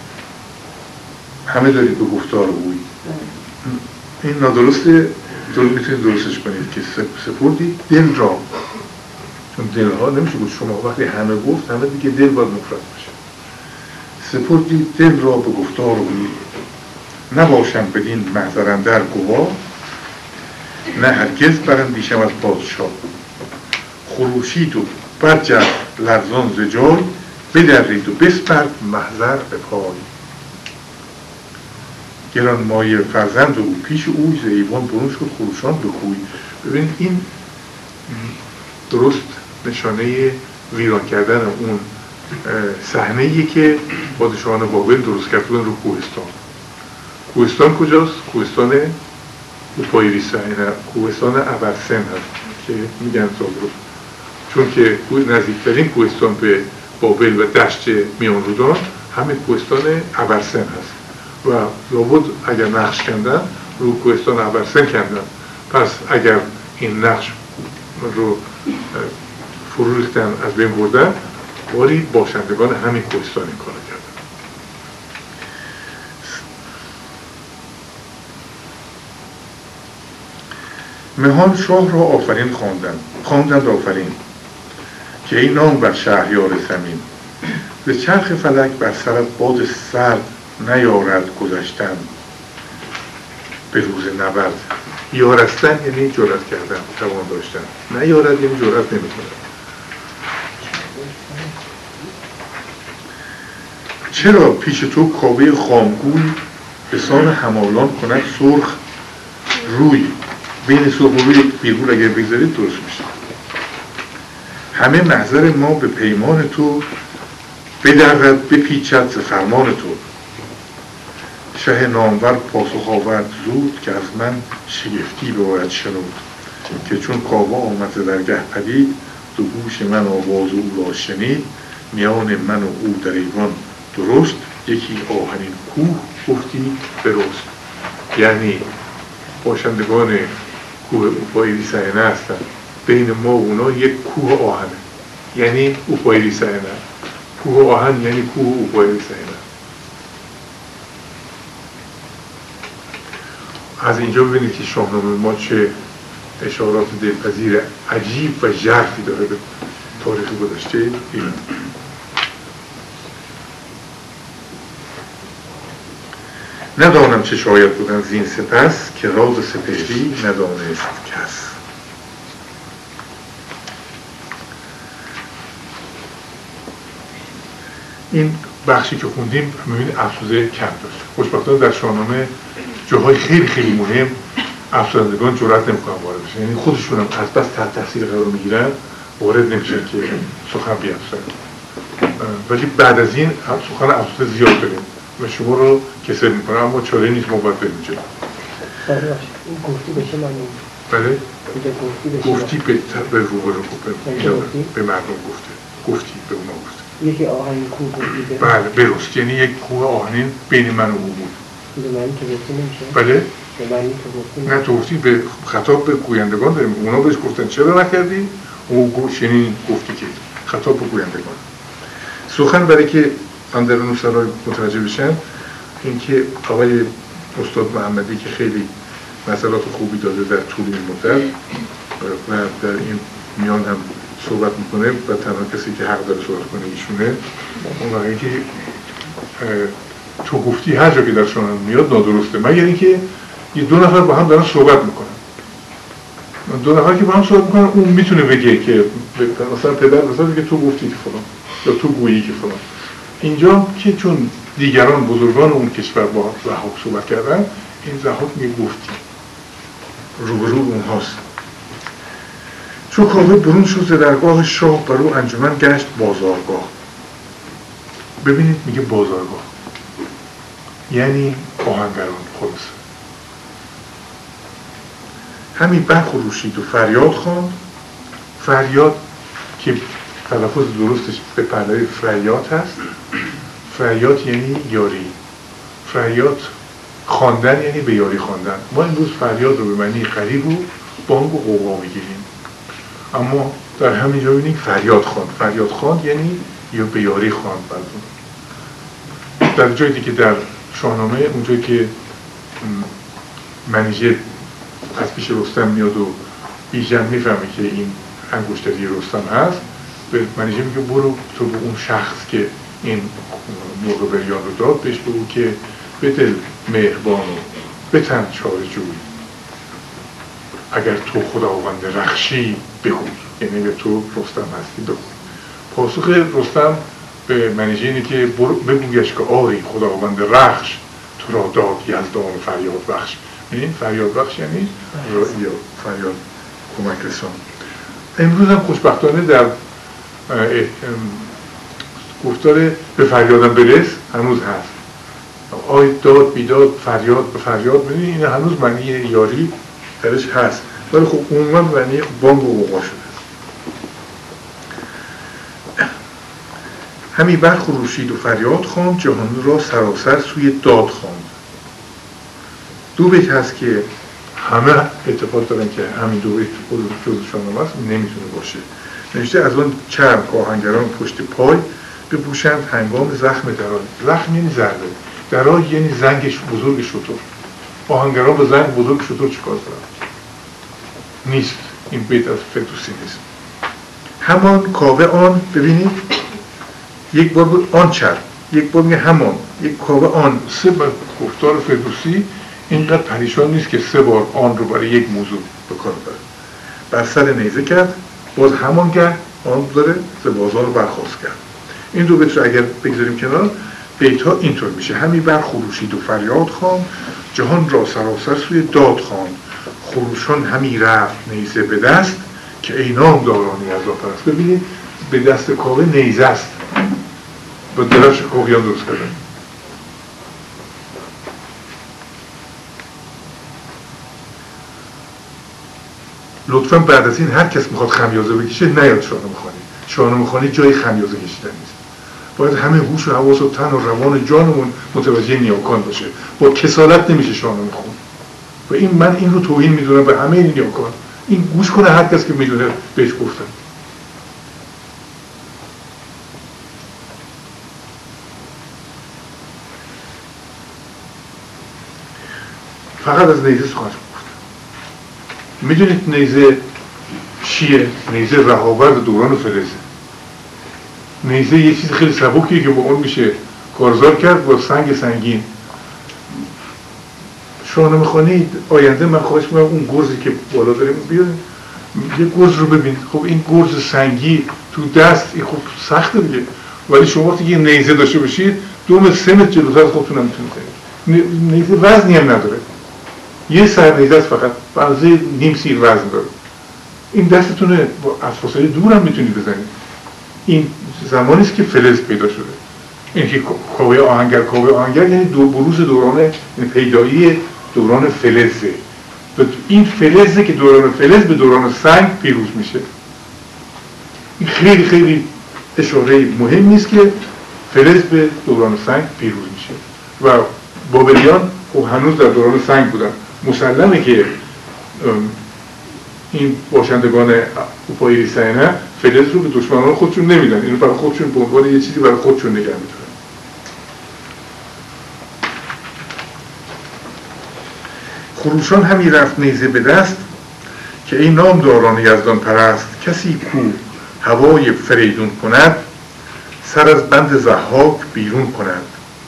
همه دارید به گفتار اوی. این نادرسته، میتونید درستش کنید که سپردید دل را، چون دلها نمیشه گفت شما وقتی همه گفت همه دیگه دل باید مفرد باشه. سپردید دل را به گفتار اوی، نباشم بدین محضر اندر گواه. نه هرگز براندیشم از پادشاه، خروشید و برجست لرزان ز جای. بدرید و بسپرد محضر به پای. گران مایه فرزند او پیش اوی، ز ایوان برون شد خروشان به کوی. ببینید این درست نشانه ویران کردن اون صحنه‌ایه که پادشاهان بابل درست کرده بودن رو کوهستان. کوهستان کجاست؟ کوهستان اوپایریسا، کوهستان ابرسن هست که میگن زاگرس، چون که نزدیکترین کوهستان به بابل و دشت میان رودان همین کوهستان ابرسن هست و لابد اگر نقش کندن رو کوهستان ابرسن کندن. پس اگر این نقش رو فرو ریختن، از بین بردن، ولی باشندگان همین کوهستان این کار کردن. مهان شاه را آفرین خواندند آفرین که این نام بر شهریار زمین، ز چرخ فلک بر سرت باد سرد نیارد گذشتن به روز نبرد. یارستن یعنی جرأت کردن، توان داشتن، نیارد یعنی جرأت نمی‌کنه. چرا پیش تو کاوه خامگوی به سان همالان کند سرخ روی؟ بین سرخ و روی بیرگول اگر بگذارید درست میشه. همه محضر ما به پیمان تو بدرد بپیچد ز فرمان تو. شه نامور پاسخ آورد زود که از من شگفتی باید شنود. که چون کاوه آمد ز درگه پدید دو گوش من آواز او را شنید. میان من و او در ایوان درست یکی آهنین کوه گفتی برست. یعنی باشندگان کوه اوپایریسا هستن، بین ما و اونا یک کوه آهنه، یعنی اوپایریسا. کوه آهن یعنی کوه اوپایریسا. از اینجا ببینید که شاهنامه ما چه اشارات دلپذیر عجیب و ژرفی داره به تاریخ گذشته ایران. ندانم چه شاید بودن زین سپس که راز سپهری ندانست کس. این بخشی که خوندیم می‌بینید افسوزه کم داشت. خوشبختانه در شاهنامه جاهای خیلی خیلی مهم افسردگان جرأت نمی‌کنن وارد بشن، یعنی خودشون هم از بس تحت تاثیر قرار میگیرن وارد نمیشن که سخن بیافزن. ولی بعد از این سخن افسوزه زیاد داریم و شما رو کسل میکنه، اما چاره نیست، ما باید بریم جلو. این گفتی به چه معنی؟ بله؟ گفتی به روبرو به مردم گفتی به اونا گفته. یکی آهنین کوه گفتی؟ بله برست، یعنی یک کوه آهنین بین من و او بود. به معنی که گفتی نمیشه؟ بله؟ به معنی که گفتی نه، تو گفتی به خطاب به گویندگان داریم. اونا بهش گفتن چرا نکردی؟ او شنین گفتی که خطاب به گویندگان. سخن برای که اندرون سرای متوجه بشن اینکه آقای استاد محمدی که خیلی مسئلات خوبی داده در طول این مدت و در این میان هم صحبت میکنه و تنها کسی که حق داره صحبت کنه ایشونه. اون وقتی که تو گفتی هر جا که در شاهنامه میاد نادرسته، مگر اینکه یه دو نفر با هم دارن صحبت میکنن. دو نفر که با هم صحبت میکنن اون میتونه بگه که مثلا پدر مثلا که تو گفتی که فلان یا تو گویی که فلان. اینجا که چون دیگران بزرگان اون کشور با ضحاک صحبت کردن، این ضحاک میگه گفتی، روبرو اونهاست. چون کاوه برون شد ز درگاه شاه برو انجمن گشت بازارگاه. ببینید میگه بازارگاه یعنی آهنگران خلاص. همین برخروشید و فریاد خواند. فریاد که تلفظ درستش به پهلوی فریاد هست. فریاد یعنی یاری. فریاد خواندن یعنی به یاری خواندن. ما امروز فریاد رو به معنی غریب و بانگ و غوغا میگیریم، اما در همین جا ببینید فریاد خواند. فریاد خواند یعنی یا به یاری خواند. در جایی که در شاهنامه اونجایی که منیژه از پیش رستم میاد و بیژن میفهمه که این انگشتری رستم هست، به منیژه میگه برو تو به اون شخص که این مرغ بریان رو داد بهش بگو که به دل مهربان و به تن چاره جوی، اگر تو خداوند رخشی بگو، یعنی به تو رستم هستی بگو. پاسخ رستم به منیژه اینه که بگویش که آری خداوند رخش تو را داد یزدان و فریاد بخش. این فریاد بخش یعنی فریاد کمک رسان. امروز هم خوشبختانه در گفتار به فریادم برس هنوز هست. آی داد بیداد فریاد به فریاد، ببینید این هنوز معنی یاری درش هست، ولی خب عموما معنی بانگ و غوغا شده. همی برخروشید و فریاد خواند، جهان را سراسر سوی داد خواند. دو بیت هست که همه اعتقاد دارن که همین دو بیت جزو شاهنامه است، نمیتونه باشه. نوشته از آن چرم که آهنگران پشت پای بپوشند هنگام زخم درای. زخم یعنی ضربه، درای یعنی زنگ بزرگ شتر. آهنگران با زنگ بزرگ شتر چیکار دارن؟ نیست، این بیت از فردوسی نیست. همان کاوه آن، ببینید یک بار بود آن چرم، یک بار میگه همان، یک کاوه آن. سه بار گفتار فردوسی اینقدر پریشان نیست که سه بار آن رو برای یک موضوع به کار ببره. بر سر نیزه کرد، باز همان کرد، آن داره ز بازار رو برخواست کرد. این دو بیت رو اگر بگذاریم کنار، بیت ها اینطور میشه: همی برخروشید و فریاد خواند، جهان را سراسر سوی داد خواند. خروشان همی رفت نیزه به دست، که ای نامداران یزدانپرست. ببینید به دست کاوه نیزه است، با درفش کاویان درست کردن. لطفاً بعد از این هر کس میخواد خمیازه بکشه نیاد شاهنامه خوانی. شاهنامه خوانی جای خمیازه کشیدن نیست. باید همه هوش و حواس و تن و روان جانمون متوجه نیاکان باشه. با کسالت نمیشه شاهنامه خون. و این من این رو توهین میدونم به همه این نیاکان. این گوش کنه هر کس که میدونه بهش گفتن. فقط از نیزه سخن گفتم. میدونید نیزه چیه؟ نیزه رهاورد دوران فلزه. نیزه یه چیز خیلی سبکیه که با اون میشه کارزار کرد با سنگ سنگین. شاهنامه خوانی آینده من خواهش میکنم اون گرزی که بالا داریم بیاد یه گرز رو ببینید. خب این گرز سنگی تو دست این خب سخته دیگه، ولی شما وقتی یه نیزه داشته باشید 2 متر 3 متر جلوتر از خودتون نمیتونید برید. نیزه وزنی هم نداره، یه سر نیزه است، فقط بازه نیم سیر وزن داره. این دستتونه از فاصله دور هم میتونید بزنید. این زمانی است که فلز پیدا شده. این که کاوه آهنگر یعنی بروز دوران پیدایی دوران فلزه. این فلزه که دوران فلز به دوران سنگ پیروز میشه. این خیلی خیلی اشاره مهم نیست که فلز به دوران سنگ پیروز میشه و بابلیان خب هنوز در دوران سنگ بودن. مسلمه که این باشندگان اروپایی سینه فلز رو به دشمنان خودشون نمیدن، اینو برای خودشون به عنوان یه چیزی برای خودشون نگه میدارن. خروشان همی رفت نیزه به دست، که ای نامداران یزدان پرست. کسی کو هوای فریدون کند، سر از بند ضحاک بیرون کند.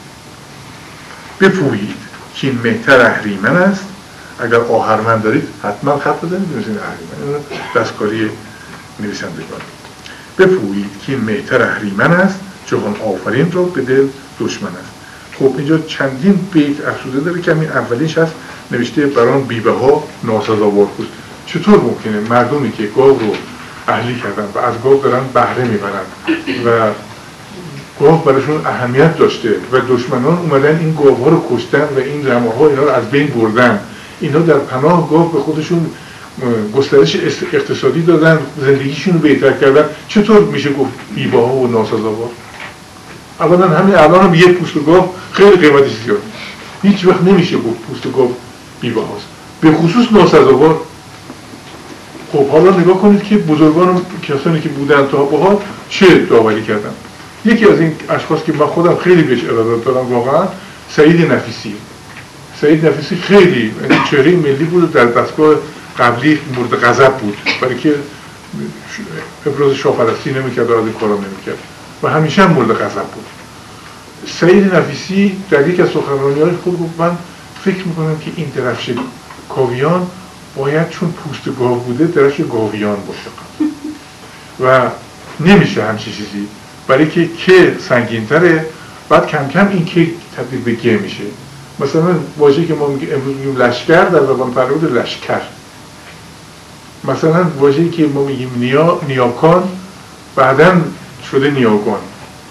بپویید که این مهتر اهریمن است. اگر آهرمن دارید حتما خط بزنید بنویسید اهریمن، دستکاری نویسندگان. بپویید که این مهتر اهریمن است، جهان آفرین را به دل دشمن است. خب اینجا چندین بیت افزوده داره که همین اولیش هست، نوشته بران بیبه ها ناسزاوار بود. چطور ممکنه مردمی که گاو رو اهلی کردن و از گاو دارن بهره میبرن و گاو براشون اهمیت داشته و دشمنان اومدن این گاوها رو کشتن و این رمه‌ها اینا رو از بین بردن، اینا در پناه گاو به خودشون گسترش اقتصادی دادن، زندگیشون رو بهتر کردن، چطور میشه گفت بیبه ها و ناسزاوار؟ اولا همین الان هم یک پوست گاو خیلی قیمتش زیاده، هیچ وقت نمیشه گفت پوست گاو بیبه هاست، به خصوص ناسزاوار. خب حالا نگاه کنید که بزرگان کسانی که بودن تا به حال چه داوری کردن. یکی از این اشخاص که من خودم خیلی بهش ارادت دارم واقعا سعید نفیسی. سعید نفیسی خیلی چهره ملی بود، در دستگاه قبلی مورد غضب بود برای که ابراز شاه‌پرستی نمی‌کرد و از این کارا نمی‌کرد و همیشه هم مورد غضب بود. سعید نفیسی در یک از سخنرانی‌های خود گفت من فکر می‌کنم که این درفش کاویان باید چون پوست گاو بوده درفش گاویان باشه و نمیشه همچین چیزی، برای که سنگین‌تره، بعد کم کم این که تبدیل به گه میشه. مثلا واژه‌ای که ما امروز میگیم لشکر در زبان فرهاد لشکر، مثلا واژه‌ای که ما میگیم نیاکان بعداً شده نیاگان.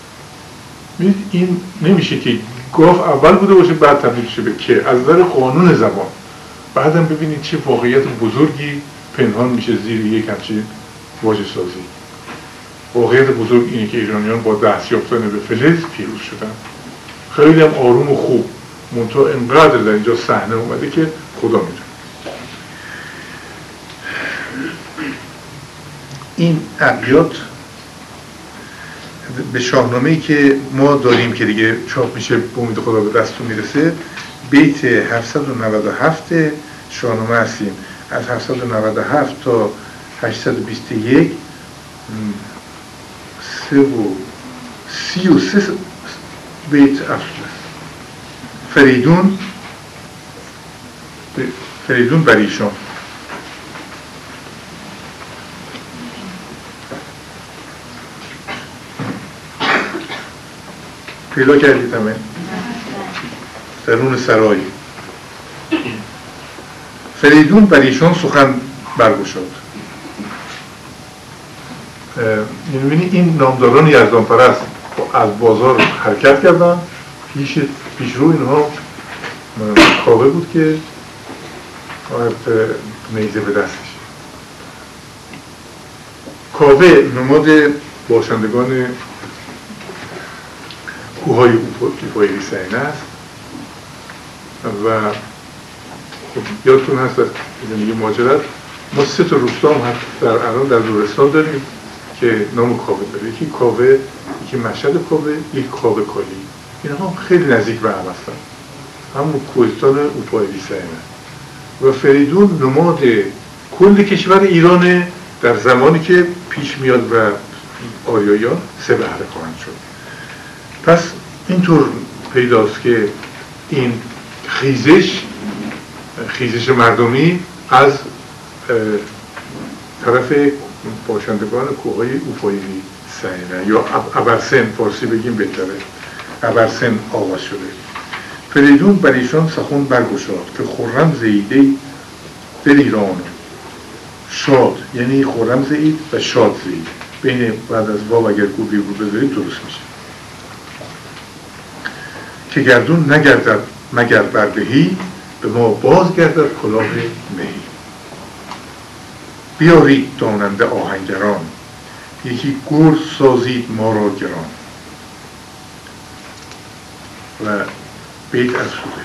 این نمیشه که گاف اول بوده باشه بعد تبدیل شه به که، از نظر قانون زبان. بعدم ببینید چه واقعیت بزرگی پنهان میشه زیر یک همچین واژه سازی. واقعیت بزرگ اینه که ایرانیان با دست یافتن به فلز پیروز شدن. خیلی هم آروم و خوب، منتها انقدر در اینجا صحنه اومده که خدا میدونه. این ابیات به شاهنامه‌ای که ما داریم که دیگه چاپ میشه به امید خدا به دستون میرسه، بیت 797 شاهنامه هستیم. از 797 تا 821 33 بیت فریدون بر ایشان. پیدا کردید همه؟ درون سرای فریدون بر ایشان سخن برگشاد. می‌بینید این نامداران یزدان پرست از بازار حرکت کردن. پیش رو اینها کاوه بود که نیزه به دستش. کاوه نماد باشندگان کوههای اوپایری سینه است و خب یادتون هست از زندگی مهاجرت ما 3 تا روستا هم الان در لرستان داریم که نام کاوه داره. یکی کاوه، یکی مشهد کاوه، یکی کاوه کالی. اینها خیلی نزدیک به هم هستن، همون کوهستان اوپایری سینه. و فریدون نماد کل کشور ایرانه در زمانی که پیش میاد و آریاییان 3 بهره خواهند شد. پس اینطور پیداست که این خیزش مردمی از طرف باشندگان کوههای اوپایری سینه یا ابرسن، فارسی بگیم بهتره، ابرسن آغاز شده. فریدون بر ایشان سخن برگشاد که خرم زیده دل ایران شاد، یعنی خرم زید و شاد زید. بین بعد از واو اگر گوبی رو بذارید درست میشه. که گردون نگردد مگر بردهی، به ما باز گردد کلاه مهی. بیارید داننده آهنگران، یکی گرز سازید ما را گران. و بیت از سوره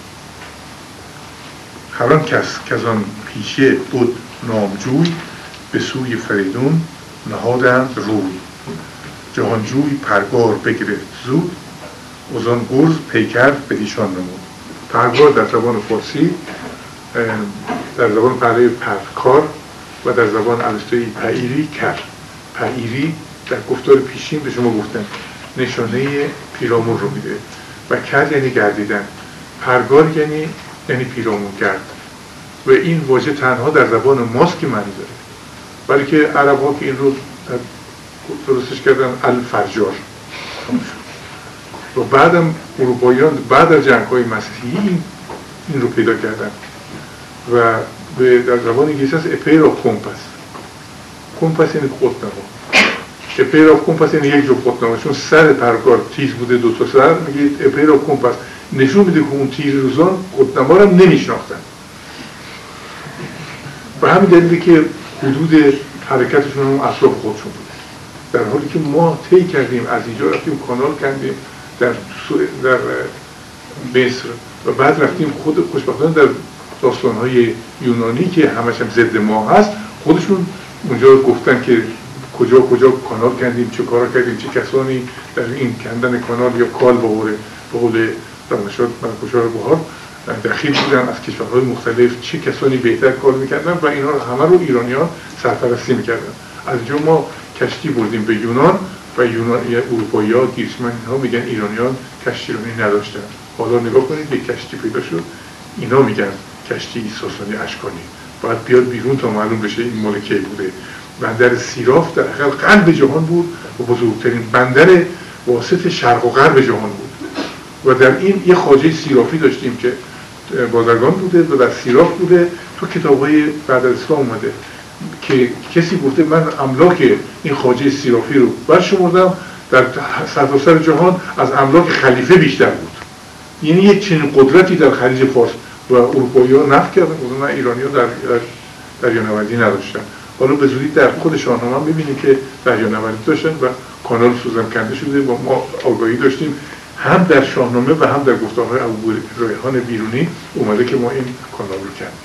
هر آن کس که از آن پیشه بود نامجوی، به سوی فریدون نهادند روی. جهانجوی پرگار بگرفت زود، از آن گرز پیکر بدیشان نمود. پرگار در زبان فارسی، در زبان پهلوی پرکار و در زبان اوستایی پعیری کر. پعیری در گفتار پیشین به شما گفتم نشانه پیرامون رو میده و کر یعنی گردیدن. پرگار یعنی پیرامون گرد. و این واژه تنها در زبان ماست که معنی داره، ولی که عرب ها که این رو درستش کردن الفرجار. و بعدم اروپاییان بعد از جنگ‌های مسیحی این رو پیدا کردن و در زبان انگلیسی هست اپیر آف کمپاس. کمپاس یعنی قطب‌نما. اپیر آف کمپاس یعنی یک جو قطب‌نما، چون سر پرگار تیز بوده، 2 تا سر، میگید اپیر آف کمپاس. نشون میده که اون تیر روزان قطب‌نما رو نمیشناختن. و همین دلیلی که حدود حرکتشون هم اطراف خودشون بوده. در حالی که ما طی کردیم از اینجا رفتیم کانال کردیم در مصر و بعد رفتیم خود خوشبختانه در داستان‌های یونانی که همش هم ضد ما هست، خودشون اونجا گفتن که کجا کانال کردیم، چه کارا کردیم، چه کسانی در این کندن کانال یا کال به قول روانشناس منوچهر بهار دخیل بودن از کشورهای مختلف، چه کسانی بهتر کار میکردن و اینها همه رو ایرانیان سرپرستی میکردن. از اینجا ما کشتی بردیم به یونان و اروپایی‌ها گیسمن اینها میگن ایرانیان کشتیرانی نداشتن. حالا نگاه کنید یک کشتی پیدا شد، اینا میگن کشتی ساسانی اشکانی. باید بیاد بیرون تا معلوم بشه این مال کی بوده. بندر سیراف در حقیقت قلب جهان بود و بزرگترین بندر واسط شرق و غرب جهان بود. و در این یه خواجه سیرافی داشتیم که بازرگان بوده و در سیراف بوده. تو کتاب‌های بعد از اسلام اومده که کسی گفته من املاک این خواجه سیرافی رو برشمردم در سرتاسر جهان از املاک خلیفه بیشتر بود. یعنی یک چنین قدرتی در خلیج فارس و اروپایی‌ها نفی کردن، نه ایرانی‌ها در دریانوردی نداشتن. حالا به زودی در خود شاهنامه هم می‌بینیم که دریانوردی داشتن و کانال سوزن کنده شده و ما آگاهی داشتیم هم در شاهنامه و هم در گفتارهای ابوریحان بیرونی اومده که ما این کانال رو کردیم.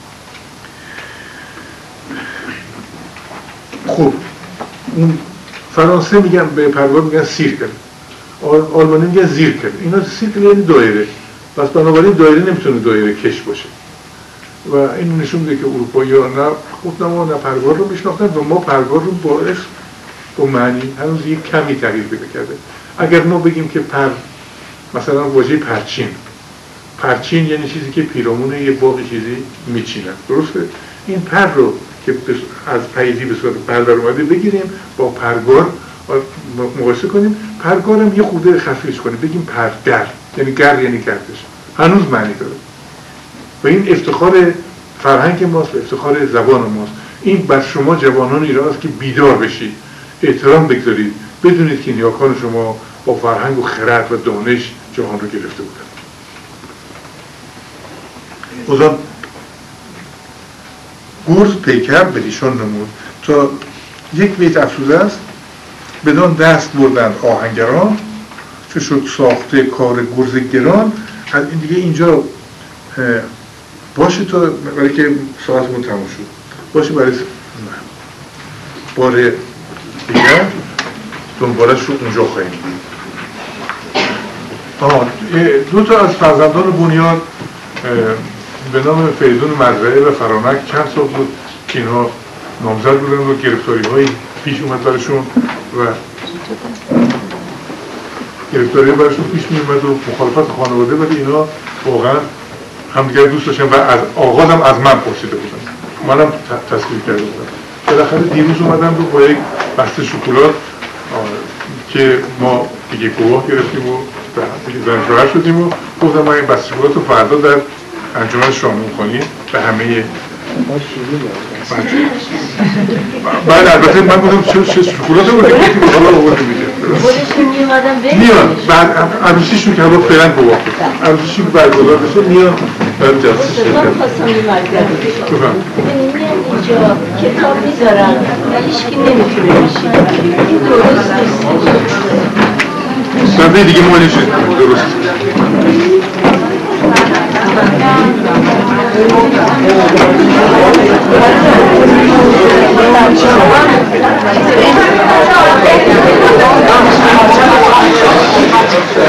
خب اون فرانسه میگن به پرگار میگن سیرکل، آلمانی میگن زیرکل. اینا سیرکل یعنی دایره، پس بنابراین دایره نمیتونه دایره کش باشه و این نشون میده که اروپایی‌ها نه خودنما نه پرگار رو میشناختن و ما پرگار رو با اسم با معنی هنوز یک کمی تغییر پیدا کرده. اگر ما بگیم که مثلا واژه پرچین یعنی چیزی که پیرامون یه باغ چیزی میچینن، درسته؟ این پر رو که از پیدی به صورت پر در اومده بگیریم با پرگار مقایسه کنیم، پرگارم یه خورده خفیفش کنیم بگیم پرگر، یعنی گر یعنی گردش، هنوز معنی داره و این افتخار فرهنگ ماست و افتخار زبان ماست. این بر شما جوانان ایران است که بیدار بشید، احترام بگذارید، بدونید که نیاکان شما با فرهنگ و خرد و دانش جهان رو گرفته بودن. اوزان گرز پیکر به دیشان نمود تا یک بیت افسوده است: بدان دست بردند آهنگران چه شد ساخته کار گرز گران. از این دیگه اینجا باشه تا برای که ساعتمون تموم شد، باشه برای بار دیگر دنبالش رو اونجا خواهیم. دو تا از فرزندان بنیان به نام فریدون مزرعه و فرانک چند سال بود که اینها نامزد بودن و گرفتاری هایی پیش اومد برشون و گرفتاری برشون پیش می اومد و مخالفت خانواده، ولی اینا واقعا همدیگر دوست داشتن و از آغاز هم از من پرسیده بودن، منم تصویر کرده بودم. بالاخره دیروز اومدم رو با یک بسته شکلات که ما دیگه گواه گرفتیم و زن شوهر شدیم و گفتم من این بسته شکلات رو فردا در انجمن شاهنامه‌خوانی به همه بعد البته من گفتم چه شکلات رو بودیم که حالا آورده میگه خودشون میامدن میان بعد عروسیشون که حالا فعلا گواه عروسیشون که برگزار بشه میان بعد جلسه شرکت خواستم یه مرگرد ببینیم میان اینجا کتاب میذارن و هیچکی نمیتونه بشید، این درست نیست. صفحه دیگه ما نشید درست